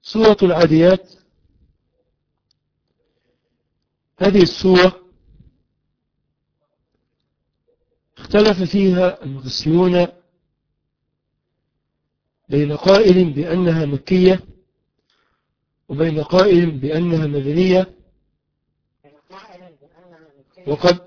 سورة العاديات، هذه السورة اختلف فيها المفسرون بين قائل بأنها مكية وبين قائل بأنها مدنية، وقد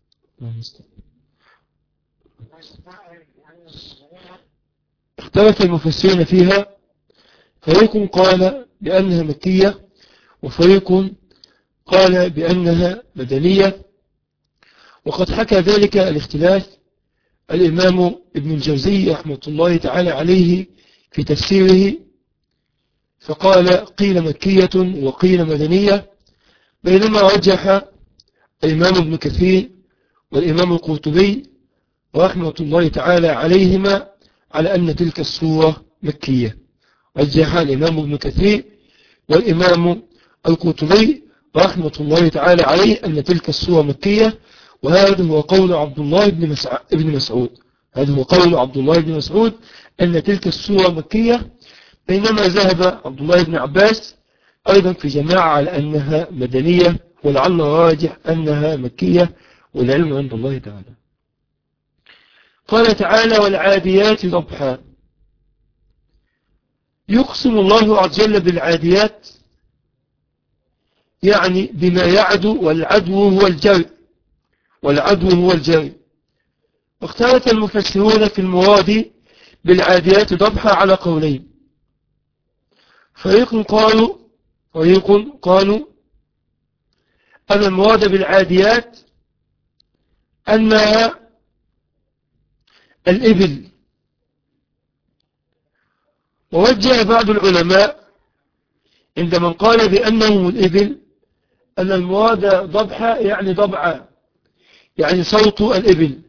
اختلف المفسرون فيها، فريق قال بأنها مكية وفريق قال بأنها مدنية. وقد حكى ذلك الاختلاف الإمام ابن الجوزي رحمة الله تعالى عليه في تفسيره، فقال قيل مكية وقيل مدنية، بينما رجح الإمام ابن كثير والإمام القرطبي رحمة الله تعالى عليهما على أن تلك السورة مكية. رجح الإمام ابن كثير والإمام القرطبي رحمة الله تعالى عليه أن تلك السورة مكية، وهذا هو قول عبد الله بن مسعود. هذا هو قول عبد الله بن مسعود أن تلك السورة مكية، بينما ذهب عبد الله بن عباس أيضا في جماعة على أنها مدنية، ولعل راجح أنها مكية، والعلم عند الله تعالى. قال تعالى والعاديات ضبحا. يقسم الله عز وجل بالعاديات، يعني بما يعدو، والعدو هو الجري، والعدو هو الجري. واختلف المفسرون في المراد بالعاديات ضبحا على قولين. فريق قالوا أن المراد بالعاديات أنها الإبل. ووجه بعض العلماء عند من قال بأنه الإبل أن المراد ضبحا يعني ضبعا، يعني صوت الإبل.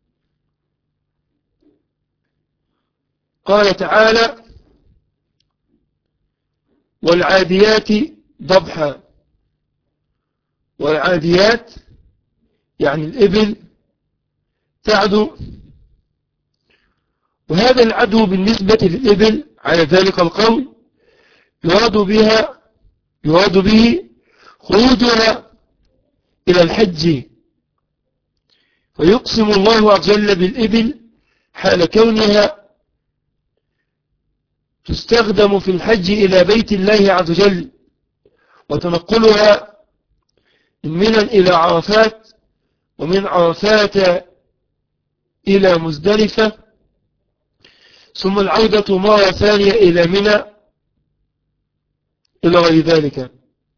قال تعالى والعاديات ضبحا، والعاديات يعني الإبل تعدو. وهذا العدو بالنسبة للإبل على ذلك القول يراد به خروجها إلى الحج، فيقسم الله عز وجل بالإبل حال كونها تستخدم في الحج إلى بيت الله عز وجل، وتنقلها من منى إلى عرفات، ومن عرفات إلى مزدلفة، ثم العودة مرة ثانية إلى منى إلى غير ذلك.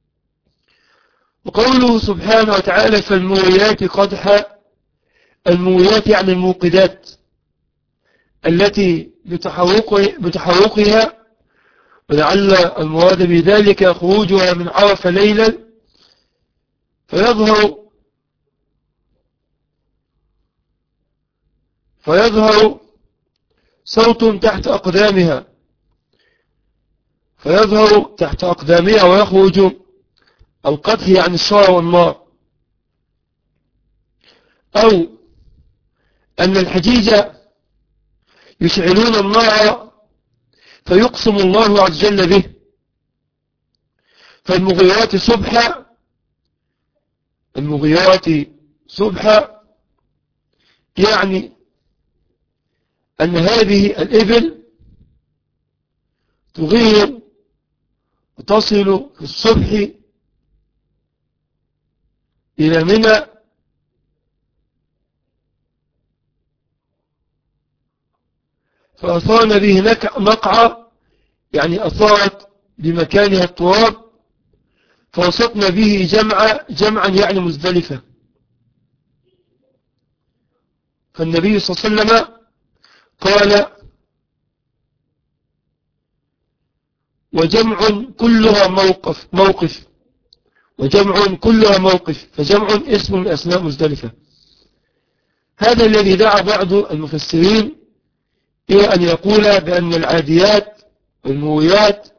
وقوله سبحانه وتعالى فالموريات قدحا، الموريات يعني الموقدات التي بتحرقها، ولعل المراد بذلك خروجها من عرفة ليلا فيظهر صوت تحت أقدامها ويخرج القدح يعني الشرى والنار. أو أن الحجيج يشعلون النار فيقسم الله عز وجل به. فالمغيرات صبحا يعني أن هذه الإبل تغير وتصل في الصبح إلى منى، فأثارن به نقعة يعني أثارت بمكانها التراب، فوسطنا به جمعا يعني مزدلفة. فالنبي صلى الله عليه وسلم قال وجمع كلها موقف وجمع كلها موقف، فجمع اسم من أسماء مزدلفة. هذا الذي دعا بعض المفسرين إلى أن يقول بأن العاديات والموريات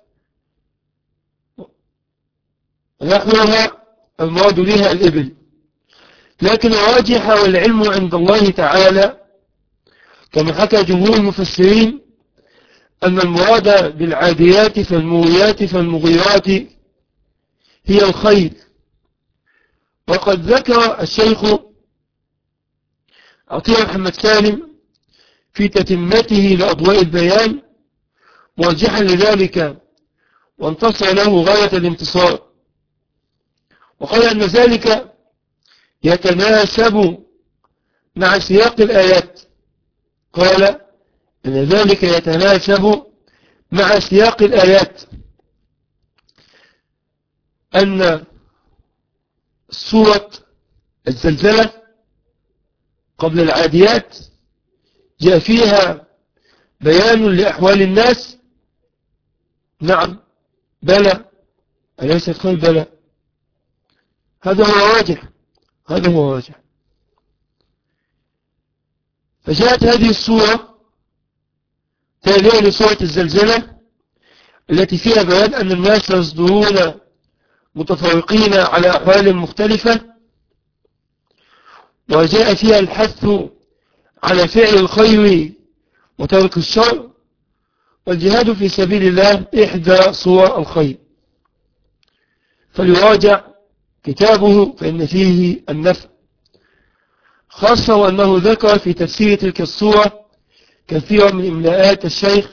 نحوها المراد بها الإبل. لكن الراجح والعلم عند الله تعالى كما حكى جمهور المفسرين أن المراد بالعاديات فالموريات فالمغيرات هي الخيل. وقد ذكر الشيخ عطية محمد سالم في تتمته لأضواء البيان مرجحا لذلك وانتصر له غاية الانتصار، وقال أن ذلك يتناسب مع سياق الآيات. قال أن ذلك يتناسب مع سياق الآيات، أن سورة الزلزلة قبل العاديات جاء فيها بيان لأحوال الناس. نعم بلى، أليس الخير بلى، هذا هو واجح، هذا هو واجح. فجاءت هذه السورة تالية لسورة الزلزلة التي فيها بيان أن الناس يصدرون متفرقين على أحوال مختلفة، وجاء فيها الحث على فعل الخير وترك الشر، والجهاد في سبيل الله إحدى صور الخير، فليراجع كتابه فإن فيه النفع، خاصة وأنه ذكر في تفسير تلك الصورة كثيرا من إملاءات الشيخ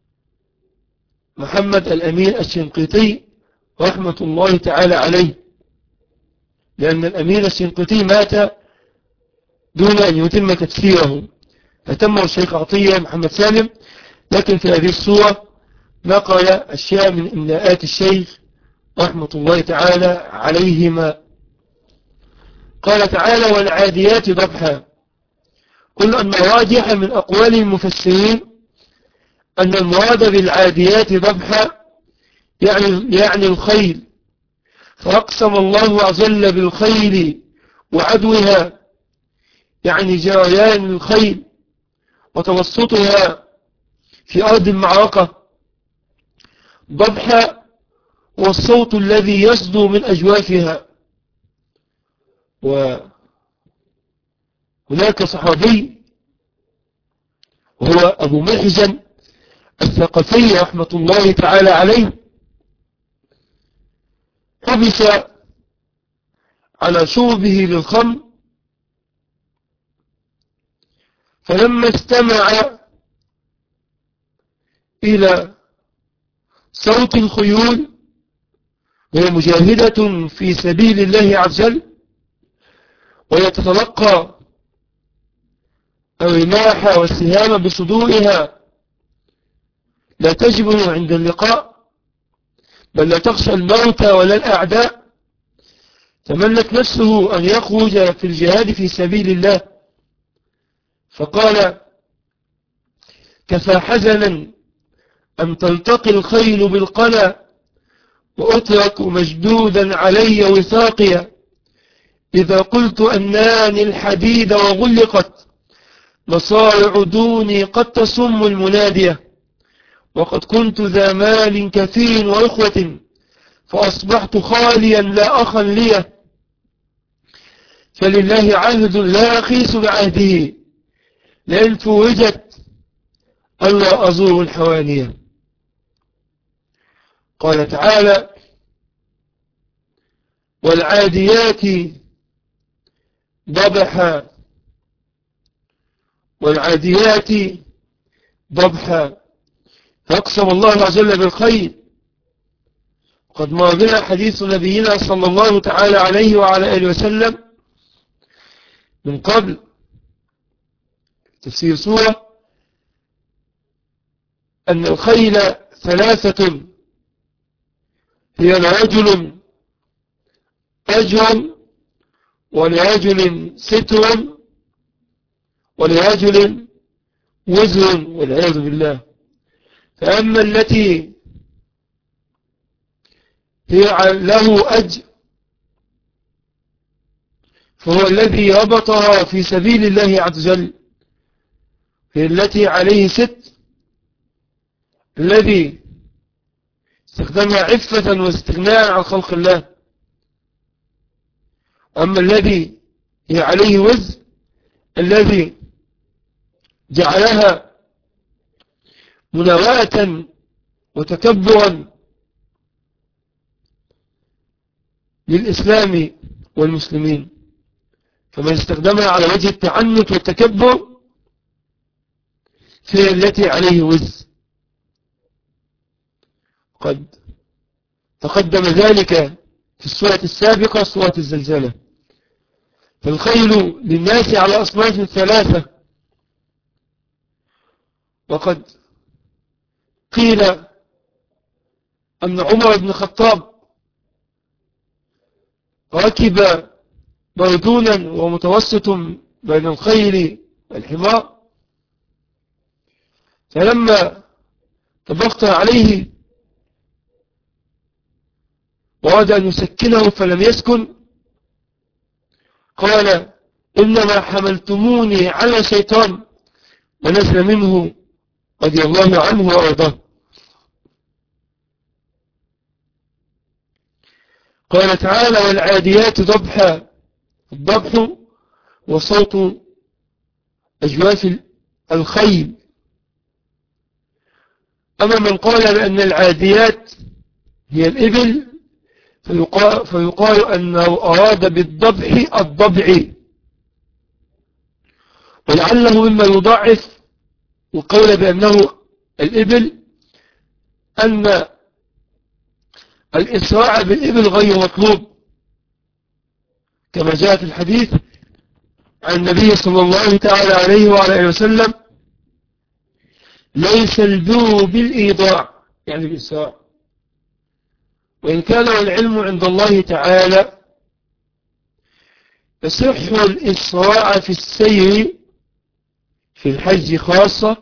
محمد الأمين الشنقيطي رحمة الله تعالى عليه، لأن الأمين الشنقيطي مات دون أن يتم تفسيره، فتمه الشيخ عطية محمد سالم، لكن في هذه الصورة نقل أشياء من إملاءات الشيخ رحمة الله تعالى عليهما. قال تعالى والعاديات ضبحا. قل أن راجح من أقوال المفسرين أن المراد بالعاديات ضبحا يعني الخيل، فأقسم الله عز وجل بالخيل وعدوها، يعني جريان الخيل وتوسطها في أرض المعركة. ضبحا هو الصوت الذي يصدر من أجوافها. وهناك صحابي وهو أبو محزن الثقفي رحمة الله تعالى عليه، حبس على شربه للخمر، فلما استمع إلى صوت الخيول وهي مجاهدة في سبيل الله عز وجل ويتتلقى الرماح والسهام بصدورها، لا تجبن عند اللقاء بل لا تخشى الموت ولا الأعداء، تملك نفسه أن يخرج في الجهاد في سبيل الله، فقال كفى حزنا أن تلتقي الخيل بالقنا وأترك مجدودا علي وثاقيا، إذا قلت أناني الحديد وغلقت مصارع دوني قد تصم المنادية، وقد كنت ذا مال كثير وإخوة فأصبحت خاليا لا أخا لي، فلله عهد لا أخيس بعهده لئن فوجت ألا أزور الحوانية. قال تعالى والعاديات ضبحا، والعاديات ضبحا، فأقسم الله عز وجل بالخير. قد مر بنا حديث نبينا صلى الله تعالى عليه وعلى آله وسلم من قبل تفسير سورة أن الخيل ثلاثة، هي لرجل أجر ولرجل ستر ولرجل وزر والعياذ بالله. فأما التي هي له أجر فهو الذي ربطها في سبيل الله عز وجل، هي التي عليه ست، الذي استخدمها عفة واستغناء عن خلق الله. أما الذي هي عليه وزر الذي جعلها مناوئة وتكبرا للإسلام والمسلمين، فمن استخدمها على وجه التعنت والتكبر في التي عليه وز. قد تقدم ذلك في السورة السابقة، سورة الزلزلة. فالخيل للناس على أصناف ثلاثة، وقد قيل أن عمر بن الخطاب ركب مردونا ومتوسط بين الخيل والحمار، فلما طبقت عليه وأراد أن يسكنه فلم يسكن، قال إنما حملتموني على شيطان، ونزل منه رضي الله عنه وأرضاه. قال تعالى والعاديات ضبحا، الضبح وصوت أجواف الخيل. أما من قال بأن العاديات هي الإبل فيقال أنه أراد بالضبح الضبع، ولعله مما يضعف وقول بأنه الإبل أن الإسراع بالإبل غير مطلوب، كما جاء في الحديث عن النبي صلى الله تعالى عليه وعلى وسلم ليس البر بالإيضاع، يعني الإسراع، وإن كان العلم عند الله تعالى يصح الإسراع في السير في الحج خاصة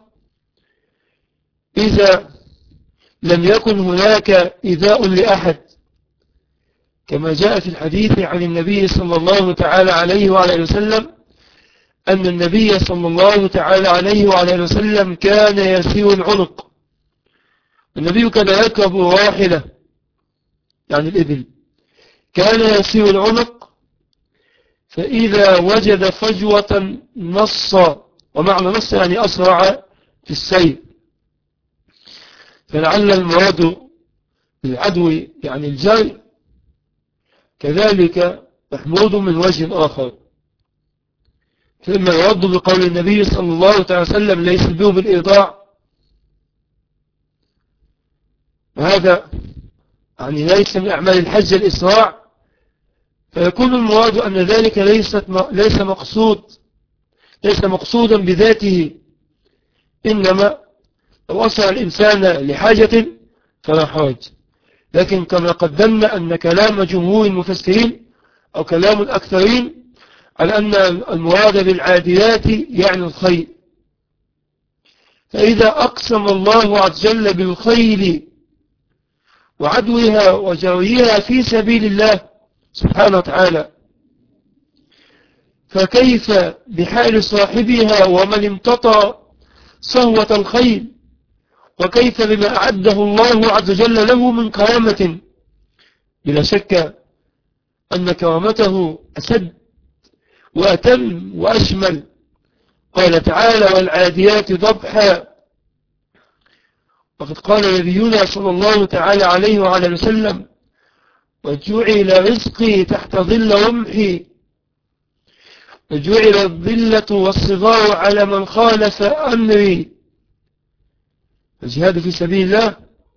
إذا لم يكن هناك إيذاء لأحد، كما جاء في الحديث عن النبي صلى الله تعالى عليه وعلى وسلم أن النبي صلى الله تعالى عليه وعلى وسلم كان يسير العنق. النبي كان يركب راحلة، يعني الإبل، كان يسير العنق، فإذا وجد فجوة نص، ومعنى نص يعني أسرع في السير، فلعل المراد بالعدو يعني الجري، كذلك محمود من وجه آخر. ثم يرد بقول النبي صلى الله عليه وسلم ليس البر بالإيضاع، وهذا يعني ليس من أعمال الحج الإسراع، فيكون المراد أن ذلك ليس مقصودا بذاته، إنما لو أسرع الإنسان لحاجة فلا حرج. لكن كما قدمنا أن كلام جمهور المفسرين أو كلام الأكثرين على أن المراد بالعاديات يعني الخيل، فإذا أقسم الله عز وجل بالخيل وعدوها وجريها في سبيل الله سبحانه وتعالى، فكيف بحال صاحبها ومن امتطى صهوة الخيل، وكيف بما أعده الله عز وجل له من كرامة؟ بلا شك أن كرامته أسد وأتم وأشمل. قال تعالى والعاديات ضبحا، وقد قال نبينا صلى الله تعالى عليه وعلى وسلم وجعل رزقي تحت ظل رمحي، وجعل الظلة والصغار على من خالف أمري. الجهاد في سبيل الله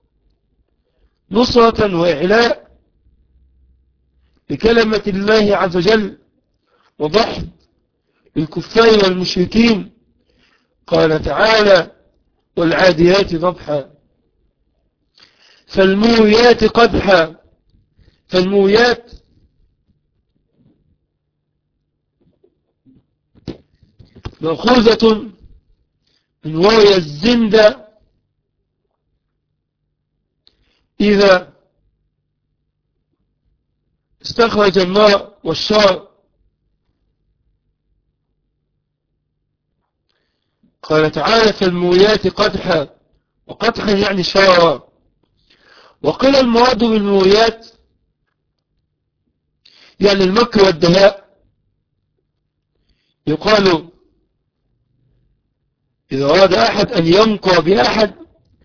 نصرة وإعلاء بكلمة الله عز وجل وضحد الكفار والمشركين. قال تعالى والعاديات ضبحا فالموريات قدحا. فالموريات مأخوذة من وري الزند إذا استخرج الماء والشار. قال تعالى فالموريات قدحا، وقدحا يعني شارا. وقيل المراد بالموريات يعني المكر والدهاء. يقال إذا أراد أحد أن ينقى بأحد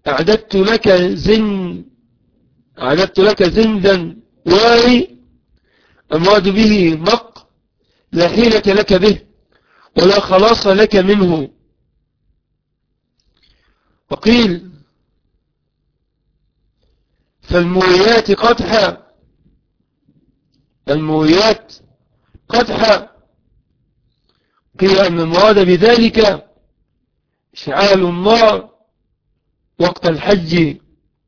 أعددت لك زندا واري، المراد به مق لا حيلة لك به ولا خلاص لك منه. وقيل فالموريات قدحا، الموريات قدحا، قيل أن المراد بذلك إشعال النار وقت الحج.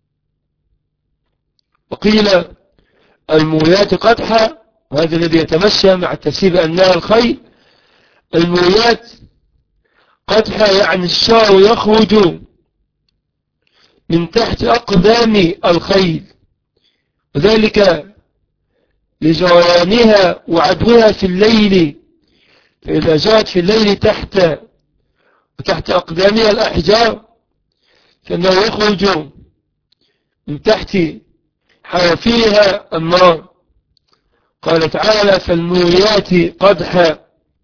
وقيل الموريات قدحا، وهذا الذي يتمشى مع التفسير بأنها الخيل. الموريات قدحا يعني الشعر يخرج من تحت أقدام الخيل، وذلك لجريانها وعدوها في الليل، فإذا جاءت في الليل تحت أقدامها الأحجار فإنه يخرج من تحت حرفيها النار. قال تعالى فالموريات قدحا،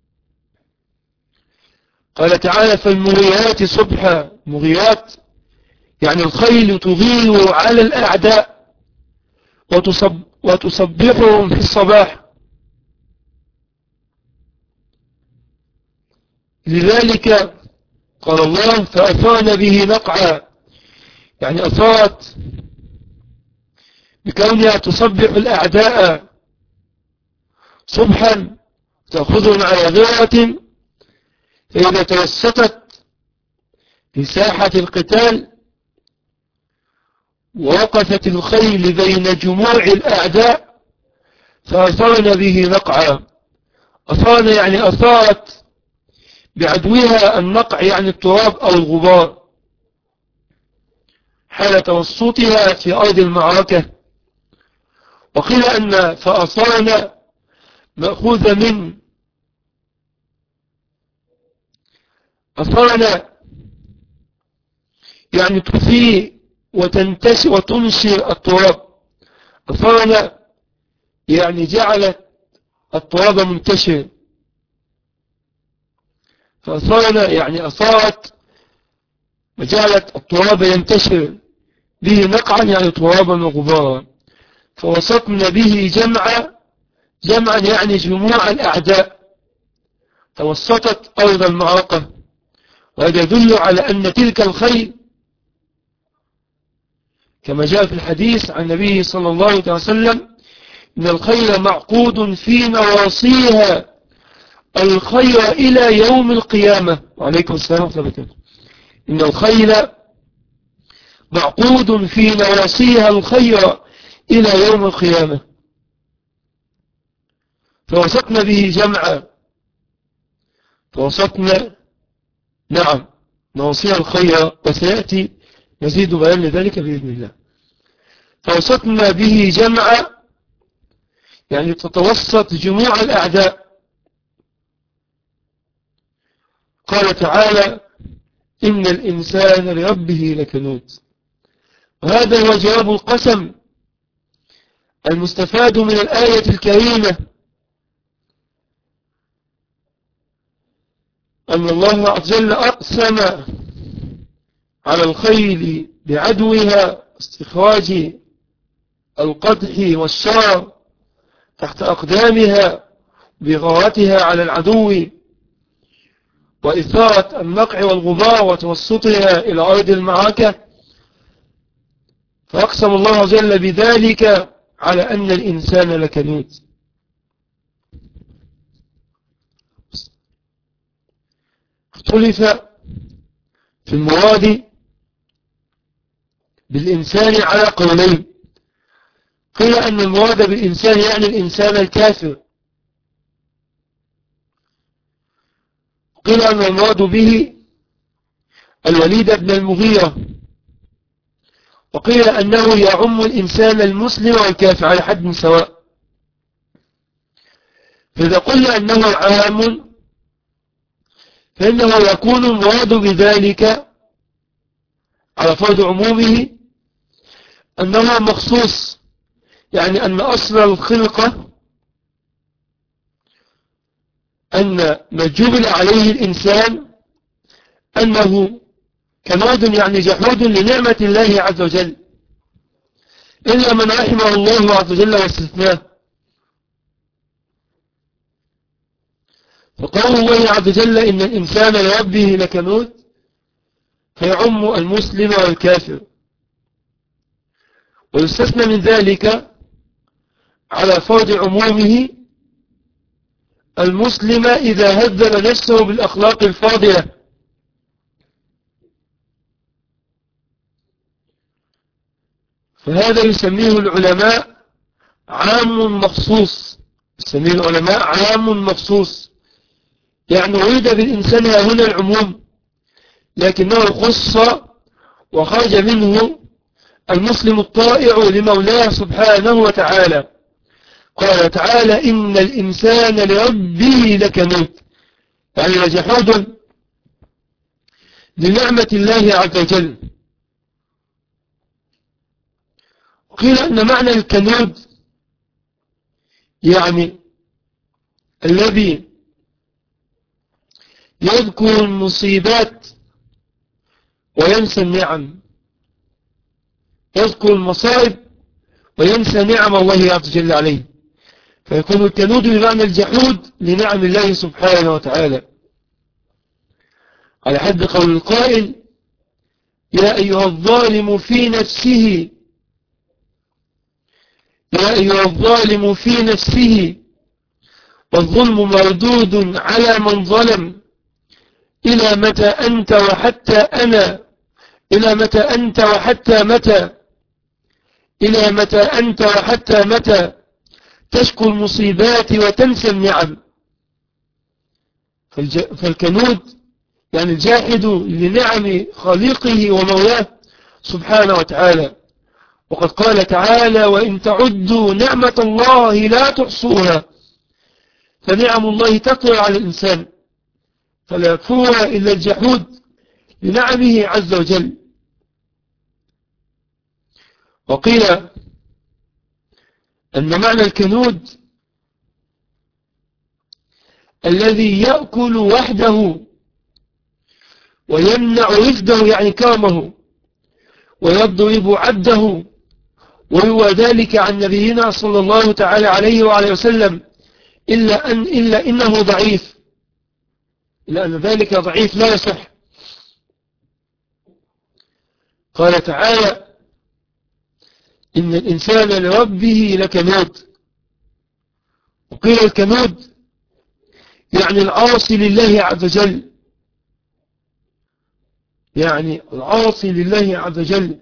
قال تعالى فالموريات صبحا. مغيرات يعني الخيل تغير على الأعداء وتصبحهم في الصباح. لذلك قال الله فأثارن به نقعا، يعني أثارت بكونها تصبح الأعداء صبحا تأخذهم على غيرة، فإذا توسطت في ساحة القتال ووقفت الخيل بين جموع الأعداء فأثارن به نقعا. أثارن يعني أثارت بعدوها النقع يعني التراب أو الغبار حال توسطها في أرض المعركة. وقيل أن فأثارن مأخوذ من أثارن يعني تثير وتنتشر وتنشر التراب. أثارن يعني جعلت التراب منتشر، فأثارن يعني أثارت وجعلت التراب ينتشر به نقعا يعني ترابا وغبارا. فوسطن به جمعا يعني جموع الأعداء، توسطت أرض المعركة. وهذا يدل على أن تلك الخيل كما جاء في الحديث عن النبي صلى الله عليه وسلم إن الخيل معقود في نواصيها الخير إلى يوم القيامة. وعليكم السلام ورحمة الله وبركاته. إن الخيل معقود في نواصيها الخير إلى يوم القيامة. فوسطنا به جمعا، فوسطنا نعم نواصيها الخير، وسيأتي مزيد بيان لذلك بإذن الله. فوسطنا به جمعا يعني تتوسط جموع الأعداء. قال تعالى إن الإنسان لربه لكنود. وهذا هو جواب القسم المستفاد من الآية الكريمة، أن الله عز وجل أقسم على الخيل بعدوها استخراج القدح والشار تحت أقدامها بغارتها على العدو وإثارة النقع والغبار وتوسطها إلى أرض المعركة. فأقسم الله عز وجل بذلك على أن الإنسان لكنود. اختلف في المراد بالإنسان على قولين. قيل أن المراد بالإنسان يعني الإنسان الكافر، قيل أن المراد به الوليد بن المغيرة، وقيل أنه يعم الإنسان المسلم والكافر على حد سواء. فإذا قلنا أنه عام فإنه يكون المراد بذلك على فرض عمومه أنه مخصوص، يعني أن أصل الخلقة أن ما جبل عليه الإنسان أنه كنود يعني جحود لنعمة الله عز وجل، إلا من رحمه الله عز وجل واستثناه. فقول الله عز وجل إن الإنسان لربه لكنود فيعم المسلم والكافر، ويستثنى من ذلك على فرض عمومه المسلم إذا هذب نفسه بالأخلاق الفاضلة. فهذا يسميه العلماء عام مخصوص، يسميه العلماء عام مخصوص، يعني أريد بالإنسان هنا العموم، لكنه خص وخرج منه المسلم الطائع لمولاه سبحانه وتعالى. قال تعالى إن الإنسان لربه لكنود، يعني لجحود لنعمة الله عز وجل. قيل أن معنى الكنود يعني الذي يذكر المصيبات وينسى النعم، يذكر المصائب وينسى نعم الله عز وجل عليه، فيكون الكنود بمعنى الجحود لنعم الله سبحانه وتعالى، على حد قول القائل يا أيها الظالم في نفسه، يا أيها الظالم في نفسه والظلم مردود على من ظلم، إلى متى أنت وحتى أنا، إلى متى أنت وحتى متى، إلى متى أنت وحتى متى تشكو المصيبات وتنسى النعم. فالكنود يعني الجاحد لنعم خالقه ومولاه سبحانه وتعالى. وقد قال تعالى وإن تعدوا نعمة الله لا تحصوها، فنعم الله تطغى على الإنسان فلا يكفوها إلا الجحود لنعمه عز وجل. وقيل أن معنى الكنود الذي يأكل وحده ويمنع رفده يعني كرمه ويضرب عبده، وهو ذلك عن نبينا صلى الله تعالى عليه وعليه وسلم إلا إنه ضعيف، لأن ذلك ضعيف لا يصح. قال تعالى إن الإنسان لربه لكنود. وقيل الكنود يعني العاصي لله عز وجل، يعني العاصي لله عز وجل.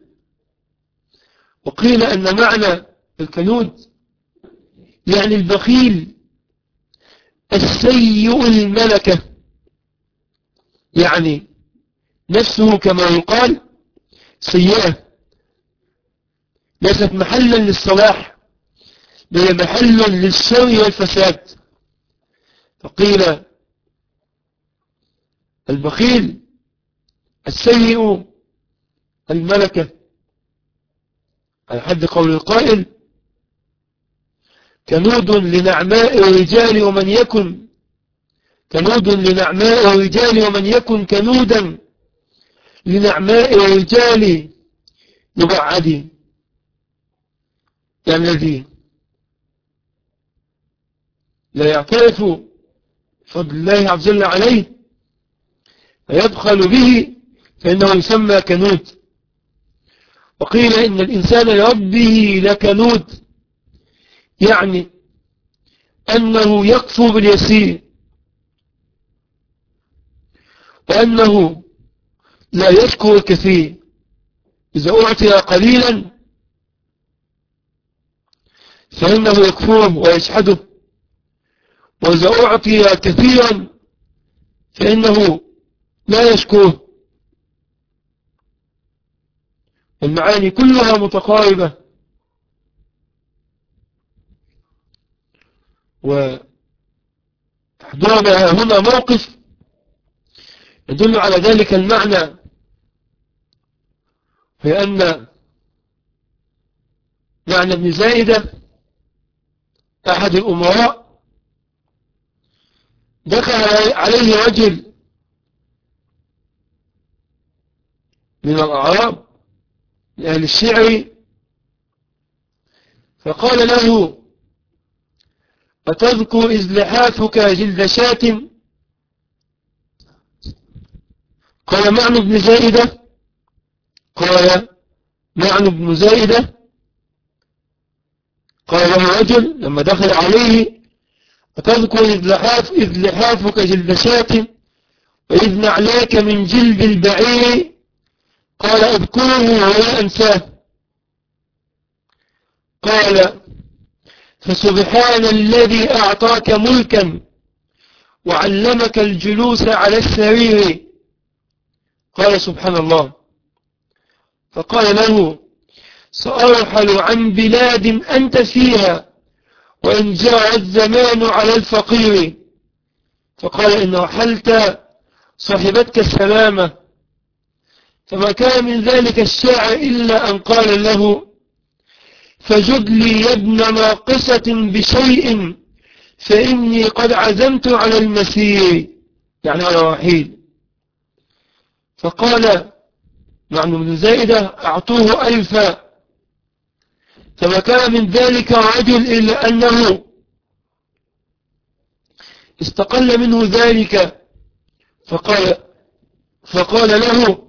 وقيل أن معنى الكنود يعني البخيل السيء الملكة، يعني نفسه كما يقال سيئة ليست محلا للصلاح بل محل للشر والفساد. فقيل البخيل السيء الملكة على حد قول القائل كنود لنعماء الرجال ومن يكن، كنود لنعماء الرجال ومن يكن كنودا لنعماء الرجال يبعد، يعني الذي لا يعترف فضل الله عز وجل عليه فيبخل به فإنه يسمى كنود. وقيل إن الإنسان لربه لكنود، يعني أنه يكفو باليسير وأنه لا يشكر الكثير، إذا أعطي قليلا فإنه يكفره ويجحده، وإذا أعطي كثيرا فإنه لا يشكره. المعاني كلها متقاربة، وتحضرنا هنا موقف يدل على ذلك المعنى، هي أن معنى ابن زائدة أحد الأمراء دخل عليه رجل من الأعراب من أهل الشعر، فقال له: أتذكر إذ لحافك جلد شاة؟ قال: معن بن زائدة. قال: معن بن زائدة. قال له رجل لما دخل عليه: أتذكر إذ لحافك جلد شاة وإذ نعلاك من جلد البعير؟ قال: أذكره ولا أنساه. قال: فسبحان الذي أعطاك ملكا وعلمك الجلوس على السرير. قال: سبحان الله. فقال له: سأرحل عن بلاد أنت فيها وإن جاء الزمان على الفقير. فقال: إن رحلت صاحبتك السلامة. فما كان من ذلك الشاعر إلا أن قال له: فجد لي يا ابن ناقصة بشيء فإني قد عزمت على المسير، يعني على رحيل. فقال معن بن زائدة: أعطوه 1000. فما كان من ذلك رجل إلا أنه استقل منه ذلك، فقال له: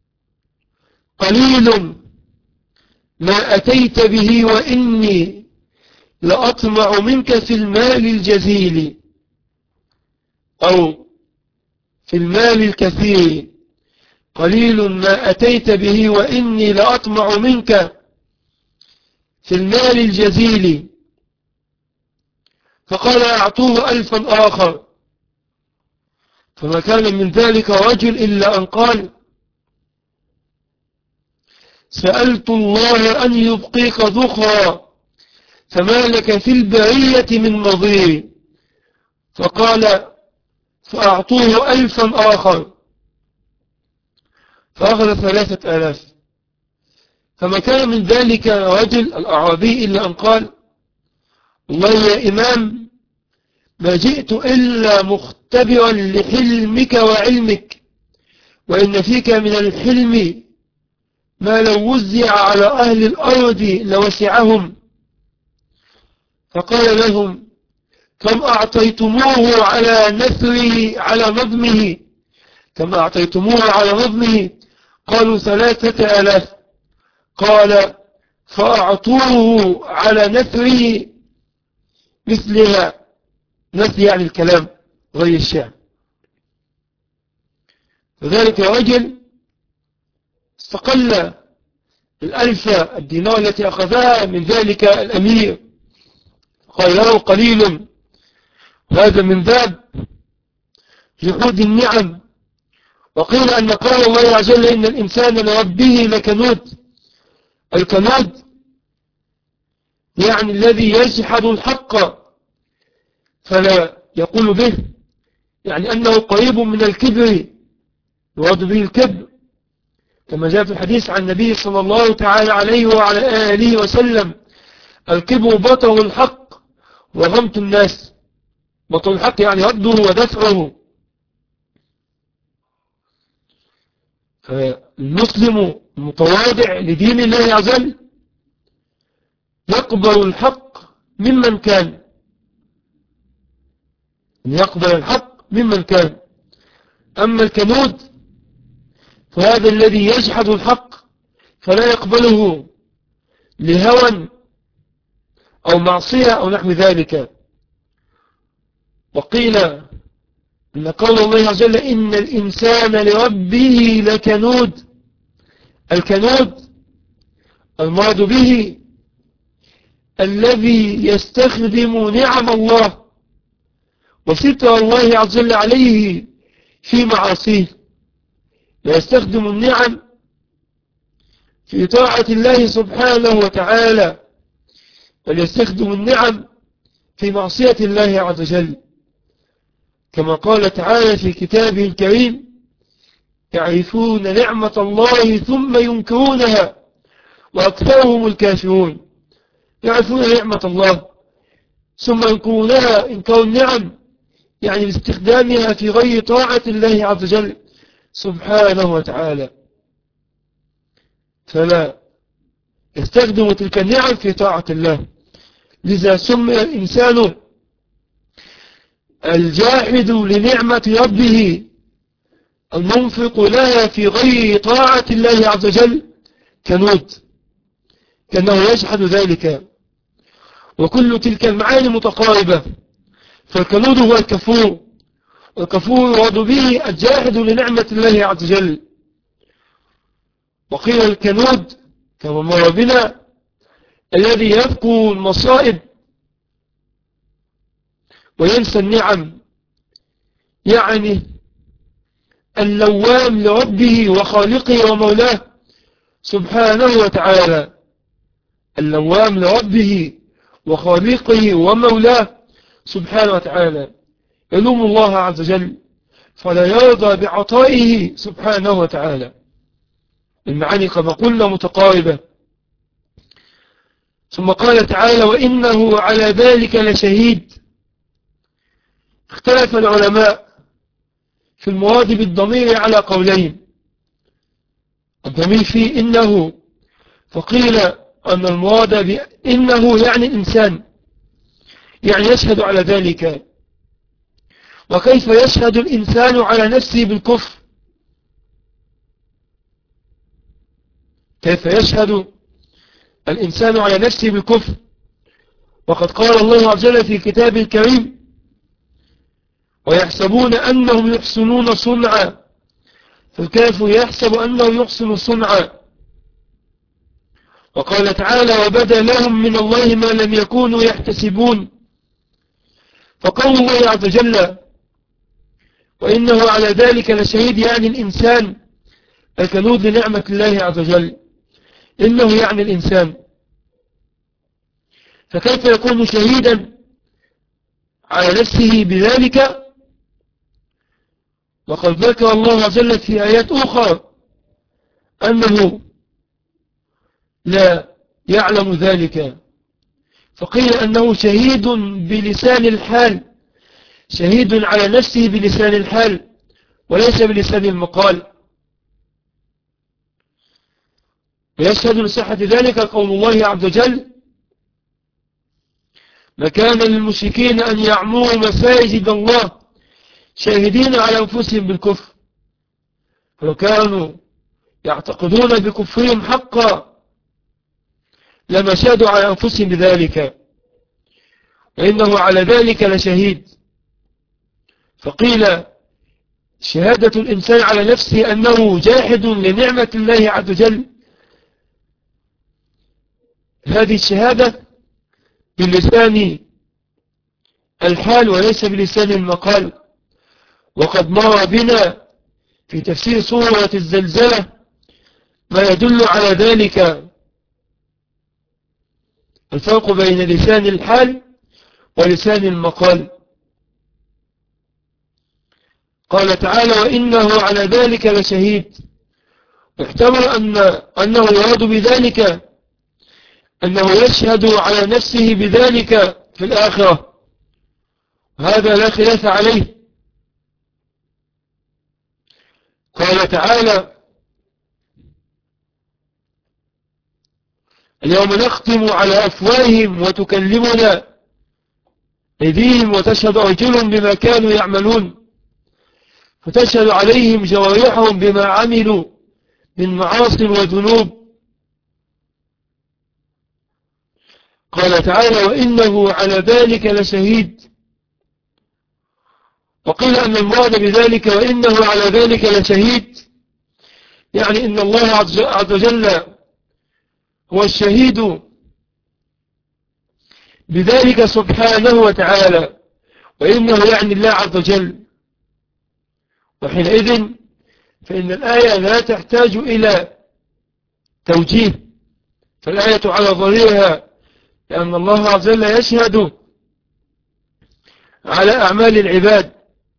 قليل ما أتيت به وإني لأطمع منك في المال الجزيل، أو في المال الكثير. قليل ما أتيت به وإني لأطمع منك في المال الجزيل. فقال: أعطوه 1000 آخر. فما كان من ذلك رجل إلا أن قال: سألت الله أن يبقيك ذخرا فما لك في البرية من نظير. فقال: فأعطوه 1000 آخر، فأخذ 3000. فما كان من ذلك رجل الأعرابي إلا أن قال: والله يا إمام ما جئت إلا مختبرا لحلمك وعلمك، وإن فيك من الحلم ما لو وزع على أهل الأرض لوسعهم. فقال لهم: كم أعطيتموه على نثره على نظمه؟ كم أعطيتموه على نظمه؟ قالوا 3000. قال: فأعطوه على نثره مثلها. نثر يعني الكلام غير الشعر. فذلك رجل استقل 1000 الدينار التي أخذها من ذلك الأمير، قال له: قليل. هذا من باب جحود النعم. وقيل أن قال الله عز وجل: إن الإنسان لربه لكنود. الكنود يعني الذي يجحد الحق فلا يقول به، يعني أنه قريب من الكبر، يراد به الكبر، كما جاء في الحديث عن النبي صلى الله تعالى عليه وعلى آله وسلم: الكبر بطر الحق وغمط الناس. بطر الحق يعني رده ودفعه. فالمسلم المتواضع لدين الله عز وجل يقبل الحق ممن كان، يقبل الحق ممن كان. أما الكنود فهذا الذي يجحد الحق فلا يقبله لهوى أو معصية أو نحو ذلك. وقيل أن قول الله عز وجل: إن الإنسان لربه لكنود. الكنود المراد به الذي يستخدم نعم الله وستر الله عز وجل عليه في معاصيه، ويستخدم النعم في طاعة الله سبحانه وتعالى، وليستخدم النعم في معصية الله عز وجل، كما قال تعالى في كتابه الكريم: يعرفون نعمة الله ثم ينكرونها وأكثرهم الكافرون. يعرفون نعمة الله ثم ينكرونها إنكار النعم، يعني باستخدامها في غير طاعة الله عز وجل سبحانه وتعالى. فلا يستخدم تلك النعم في طاعة الله. لذا سمي الإنسان الجاحد لنعمة ربه المنفق لها في غير طاعة الله عز وجل كنود، كأنه يجحد ذلك. وكل تلك المعاني متقاربة، فالكنود هو الكفور، والكفور يراد به الجاحد لنعمة الله عز وجل. وقيل الكنود كما مر بنا الذي يذكر المصائب وينسى النعم، يعني اللوام لربه وخالقه ومولاه سبحانه وتعالى، اللوام لربه وخالقه ومولاه سبحانه وتعالى، يلوم الله عز وجل فلا يرضى بعطائه سبحانه وتعالى. المعاني كما قلنا متقاربة. ثم قال تعالى وإنه على ذلك لشهيد. اختلف العلماء في المراد بالضمير على قولين، الضمير فيه إنه، فقيل أن المراد بإنه يعني الإنسان، يعني يشهد على ذلك. وكيف يشهد الإنسان على نفسه بالكفر؟ كيف يشهد الإنسان على نفسه بالكفر وقد قال الله عز وجل في كتابه الكريم ويحسبون أنهم يحسنون صنعا، فالكافر يحسب أنه يحسن صنعا. وقال تعالى وبدا لهم من الله ما لم يكونوا يحتسبون. فقول الله عز وجل وإنه على ذلك لشهيد يعني الإنسان الكنود لنعمة الله عز وجل، إنه يعني الإنسان، فكيف يكون شهيدا على نفسه بذلك وقد ذكر الله عز وجل في آيات أخرى أنه لا يعلم ذلك؟ فقيل أنه شهيد بلسان الحال، شهيد على نفسه بلسان الحال وليس بلسان المقال. ويشهد لصحة ذلك قول الله عز وجل ما كان للمشركين أن يعمروا مساجد الله شاهدين على أنفسهم بالكفر، فلو كانوا يعتقدون بكفرهم حقا لما شهدوا على أنفسهم بذلك، وإنه على ذلك لشهيد. فقيل شهادة الإنسان على نفسه أنه جاحد لنعمة الله عز وجل، هذه الشهادة بلسان الحال وليس بلسان المقال. وقد مر بنا في تفسير سورة الزلزلة ما يدل على ذلك، الفرق بين لسان الحال ولسان المقال. قال تعالى وإنه على ذلك لشهيد، واحتمل أنه يراد بذلك أنه يشهد على نفسه بذلك في الآخرة، هذا لا خلاف عليه. قال تعالى اليوم نختم على أفواههم وتكلمنا أيديهم وتشهد أرجلهم بما كانوا يعملون، فتشهد عليهم جوارحهم بما عملوا من معاصي وذنوب. قال تعالى وإنه على ذلك لشهيد. وقيل أن المراد بذلك وإنه على ذلك لشهيد يعني إن الله عز وجل هو الشهيد بذلك سبحانه وتعالى، وإنه يعني الله عز وجل. وحينئذ فإن الآية لا تحتاج إلى توجيه، فالآية على ظاهرها لأن الله عز وجل يشهد على أعمال العباد.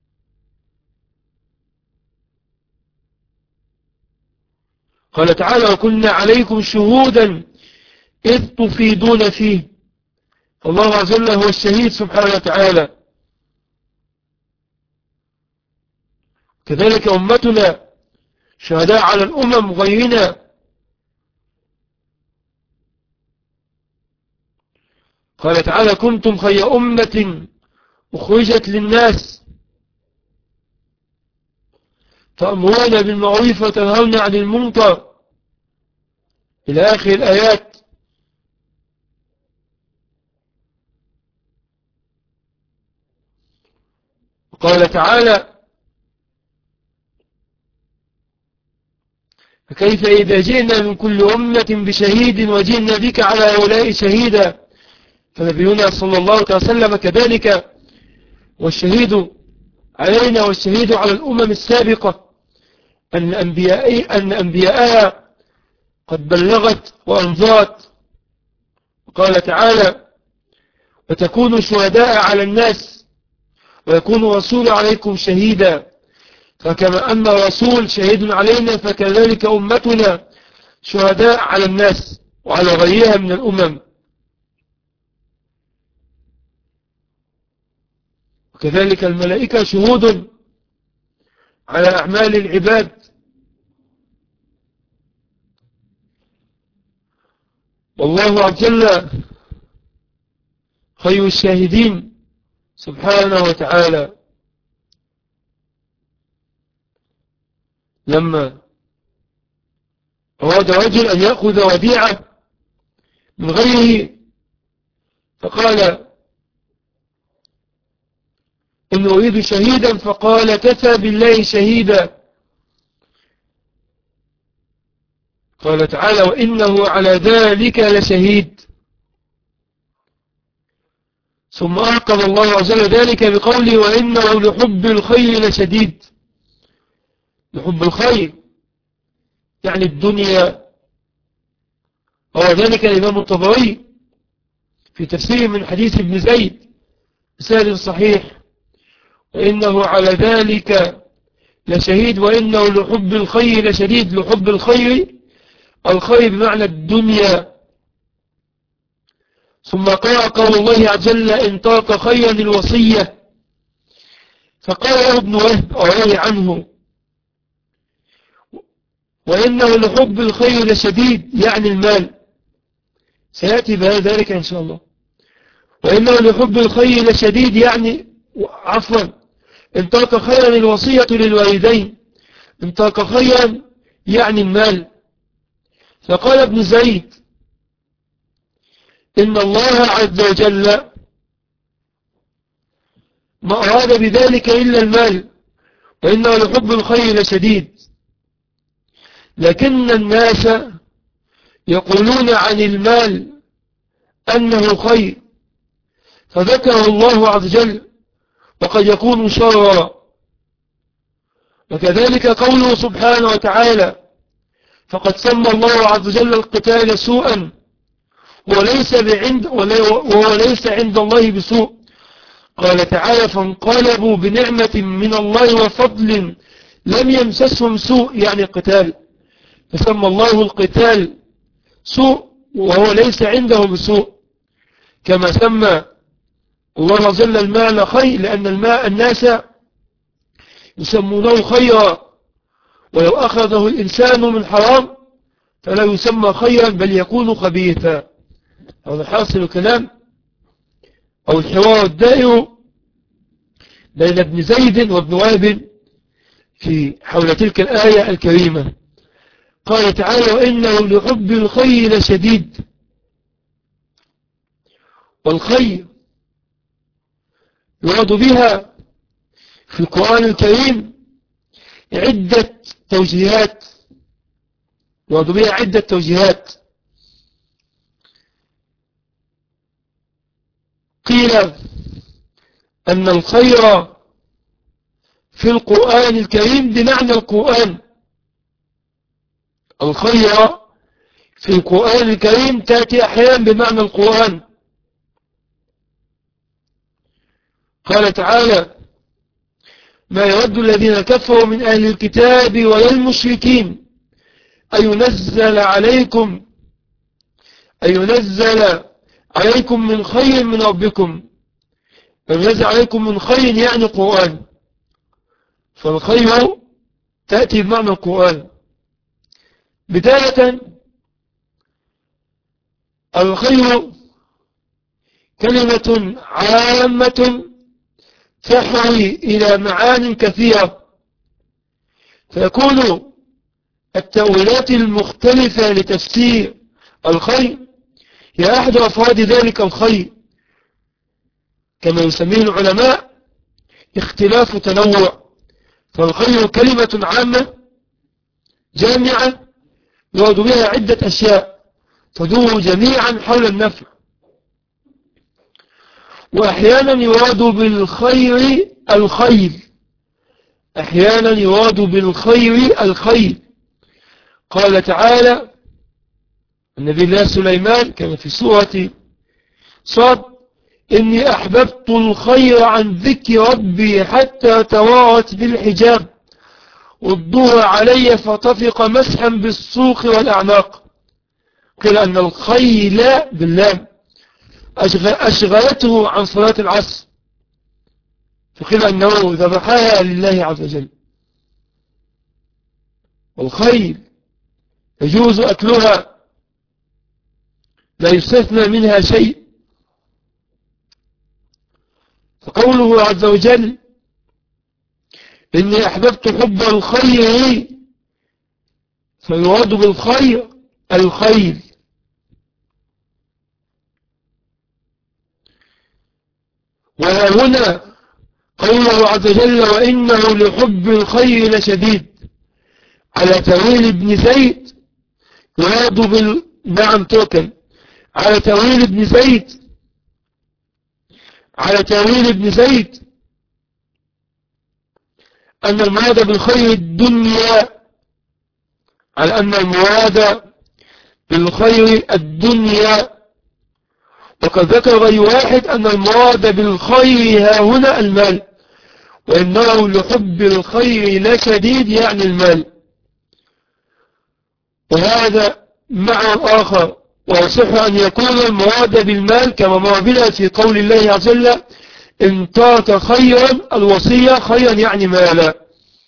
قال تعالى وكنا عليكم شهودا إذ تفيدون فيه، فالله عز وجل هو الشهيد سبحانه وتعالى. كذلك أمتنا شهداء على الأمم غيرنا قال تعالى كنتم خير أمة أخرجت للناس تأمرون بالمعروف وتنهون عن المنكر إلى آخر الآيات. قال تعالى فكيف إذا جئنا من كل أمة بشهيد وجئنا بك على هؤلاء شهيدا. فنبينا صلى الله عليه وسلم كذلك والشهيد علينا والشهيد على الأمم السابقة أن أنبياءها قد بلغت وأنذرت. قال تعالى وتكونوا شهداء على الناس ويكون الرسول عليكم شهيدا. فكما أن الرسول شهيد علينا فكذلك أمتنا شهداء على الناس وعلى غيرها من الأمم. وكذلك الملائكة شهود على أعمال العباد. والله عز وجل خير الشاهدين سبحانه وتعالى. لما أراد رجل أن يأخذ وديعة من غيره فقال إن أريد شهيدا فقال كفى بالله شهيدا. قال تعالى وإنه على ذلك لشهيد. ثم أعقب الله عز وجل ذلك بقوله وإنه لحب الخير لشديد. لحب الخير يعني الدنيا. هو ذلك الإمام الطبري في تفسير من حديث ابن زيد بسند صحيح وإنه على ذلك لشهيد وإنه لحب الخير لشديد. لحب الخير الخير بمعنى الدنيا. ثم قرأ قول الله عز وجل إن ترك خيرا الوصية. فقال له ابن وهب أراه عنه وإنه لحب الخير لشديد يعني المال. سيأتي بذلك إن شاء الله. وإنه لحب الخير لشديد يعني عفوا إن ترك خيرا الوصية للوالدين. إن ترك خيرا يعني المال. فقال ابن زيد إن الله عز وجل ما أراد بذلك إلا المال وإنه لحب الخير لشديد. لكن الناس يقولون عن المال أنه خير فذكره الله عز وجل وقد يكون شرا. وكذلك قوله سبحانه وتعالى فقد سمى الله عز وجل القتال سوءا وهو ليس عند الله بسوء. قال تعالى فانقلبوا بنعمة من الله وفضل لم يمسسهم سوء يعني قتال. فسمى الله القتال سوء وهو ليس عنده بسوء. كما سمى الله عز وجل المال خير لأن الماء الناس يسمونه خيرا ولو أخذه الإنسان من حرام فلا يسمى خيرا بل يكون خبيثا. هذا حاصل الكلام أو الحوار الدائر بين ابن زيد وابن وهب في حول تلك الآية الكريمة. قال تعالى وإنه لحب الخير لشديد. والخير يراد بها في القرآن الكريم عدة توجيهات. يراد بها عدة توجيهات. قيل أن الخير في القرآن الكريم بمعنى القرآن. الخير في القرآن الكريم تأتي أحيانا بمعنى القرآن. قال تعالى ما يود الذين كفروا من أهل الكتاب ولا المشركين أن ينزل عليكم من خير من ربكم. ينزل عليكم من خير يعني قرآن. فالخير تأتي بمعنى القرآن. بداية الخير كلمة عامة تحوي إلى معان كثيرة، فيكون التأويلات المختلفة لتفسير الخير هي أحد أفراد ذلك الخير، كما يسميه العلماء اختلاف تنوع. فالخير كلمة عامة جامعة يراد بها عدة أشياء تدور جميعا حول النفع، وأحيانا يراد بالخير الخير، أحيانا يراد بالخير الخير. قال تعالى النبي الله سليمان كما في سورة صاد: إني أحببت الخير عن ذكر ربي حتى توارت بالحجاب والضوء علي فطفق مسحا بالسوق والأعناق. قيل أن الخيل باللام أشغلته عن صلاة العصر، فقيل أنه ذبحها لله عز وجل. والخيل يجوز أكلها لا يستثنى منها شيء. فقوله عز وجل: إني أحببت حب الخير، فيراد بالخير الخير. وهنا قوله عز وجل: وإنه لحب الخير لشديد، على تأويل ابن زيد يراد نعم توكل، على تأويل ابن زيد، على تأويل ابن زيد أن المراد بالخير الدنيا، على أن المراد بالخير الدنيا. وقد ذكر غير واحد أن المراد بالخير ها هنا المال، وإنه لحب الخير لشديد يعني المال. وهذا معنى آخر، ويصح أن يكون المراد بالمال كما مر بنا في قول الله عز وجل: إن ترك خيرا الوصية، خيرا يعني مالا.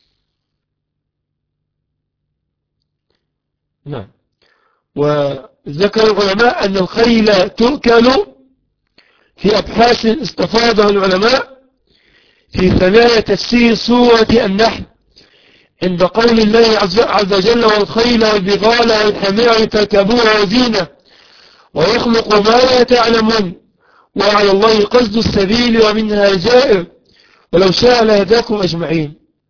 نعم. وذكر العلماء أن الخيل تؤكل في أبحاث استفاضها العلماء في ثنايا تفسير سورة النحل عند قول الله عز وجل: والخيل والبغال والحمير تركبوها وزينة ويخلق ما لا تعلمون وعلى الله قصد السبيل ومنها جائر ولو شاء لهداكم أجمعين.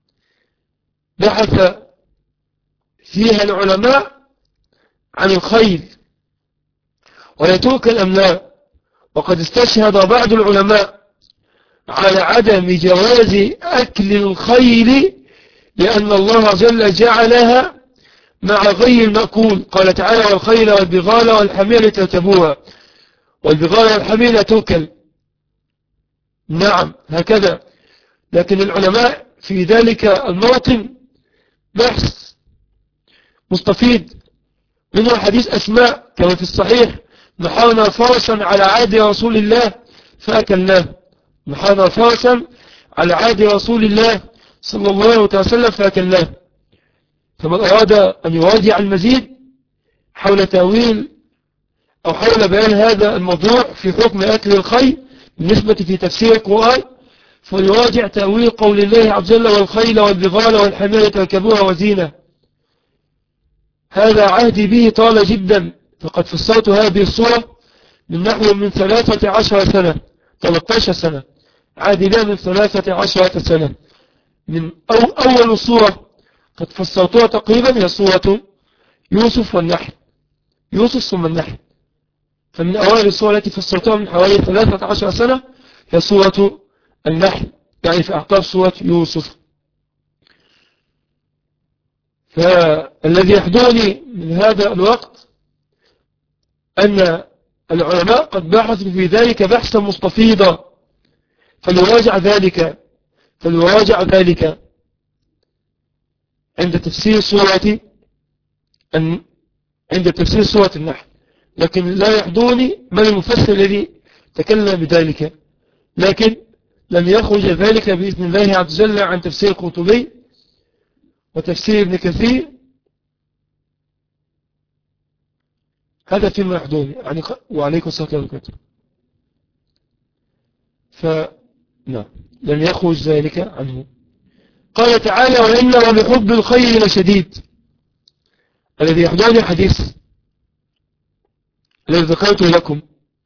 بحث فيها العلماء عن الخيل ولا تؤكل أم لا، وقد استشهد بعض العلماء على عدم جواز أكل الخيل لأن الله جل جعلها مع غير المأكول. قال تعالى: والخيل والبغال والحمير تركبوها، والبغال والحمير تؤكل. نعم هكذا، لكن العلماء في ذلك الموطن بحث مستفيد، منه حديث أسماء كما في الصحيح: نحرنا فرسا على عهد رسول الله فأكلناه، نحرنا فرسا على عهد رسول الله صلى الله عليه وسلم فأكلناه. فمن أراد أن يراجع المزيد حول تأويل أو حول بيان هذا الموضوع في حكم أكل الخيل بالنسبة في تفسير القرآن فليراجع تأويل قول الله عز وجل: والخيل والبغال والحمير تركبوها وزينة. هذا عهدي به طال جدا، فقد فسرت هذه الصورة من نحو من 13 سنة 13 سنة، عهدي بها من 13 سنة. من أول صورة قد فسرتها تقريبا هي صورة يوسف والنحل، يوسف ثم النحل. فمن أوائل الصورة التي فسرتها من حوالي 13 سنة هي صورة النحل، يعني في أعقاب صورة يوسف. فالذي يحضرني من هذا الوقت أن العلماء قد بحثوا في ذلك بحثا مستفيضا، فليراجع ذلك عند تفسير سورة النحل. لكن لا يحضرني من المفسر الذي تكلم بذلك، لكن لم يخرج ذلك بإذن الله عز وجل عن تفسير القرطبي وتفسير ابن كثير. هذا فيما يحضرني يعني. وعليكم السلام عليكم. فنعم لم يخرج ذلك عنه. قال تعالى وإنه لحب الخير لشديد، الذي يحضرني حديث الذي ذكرته لكم،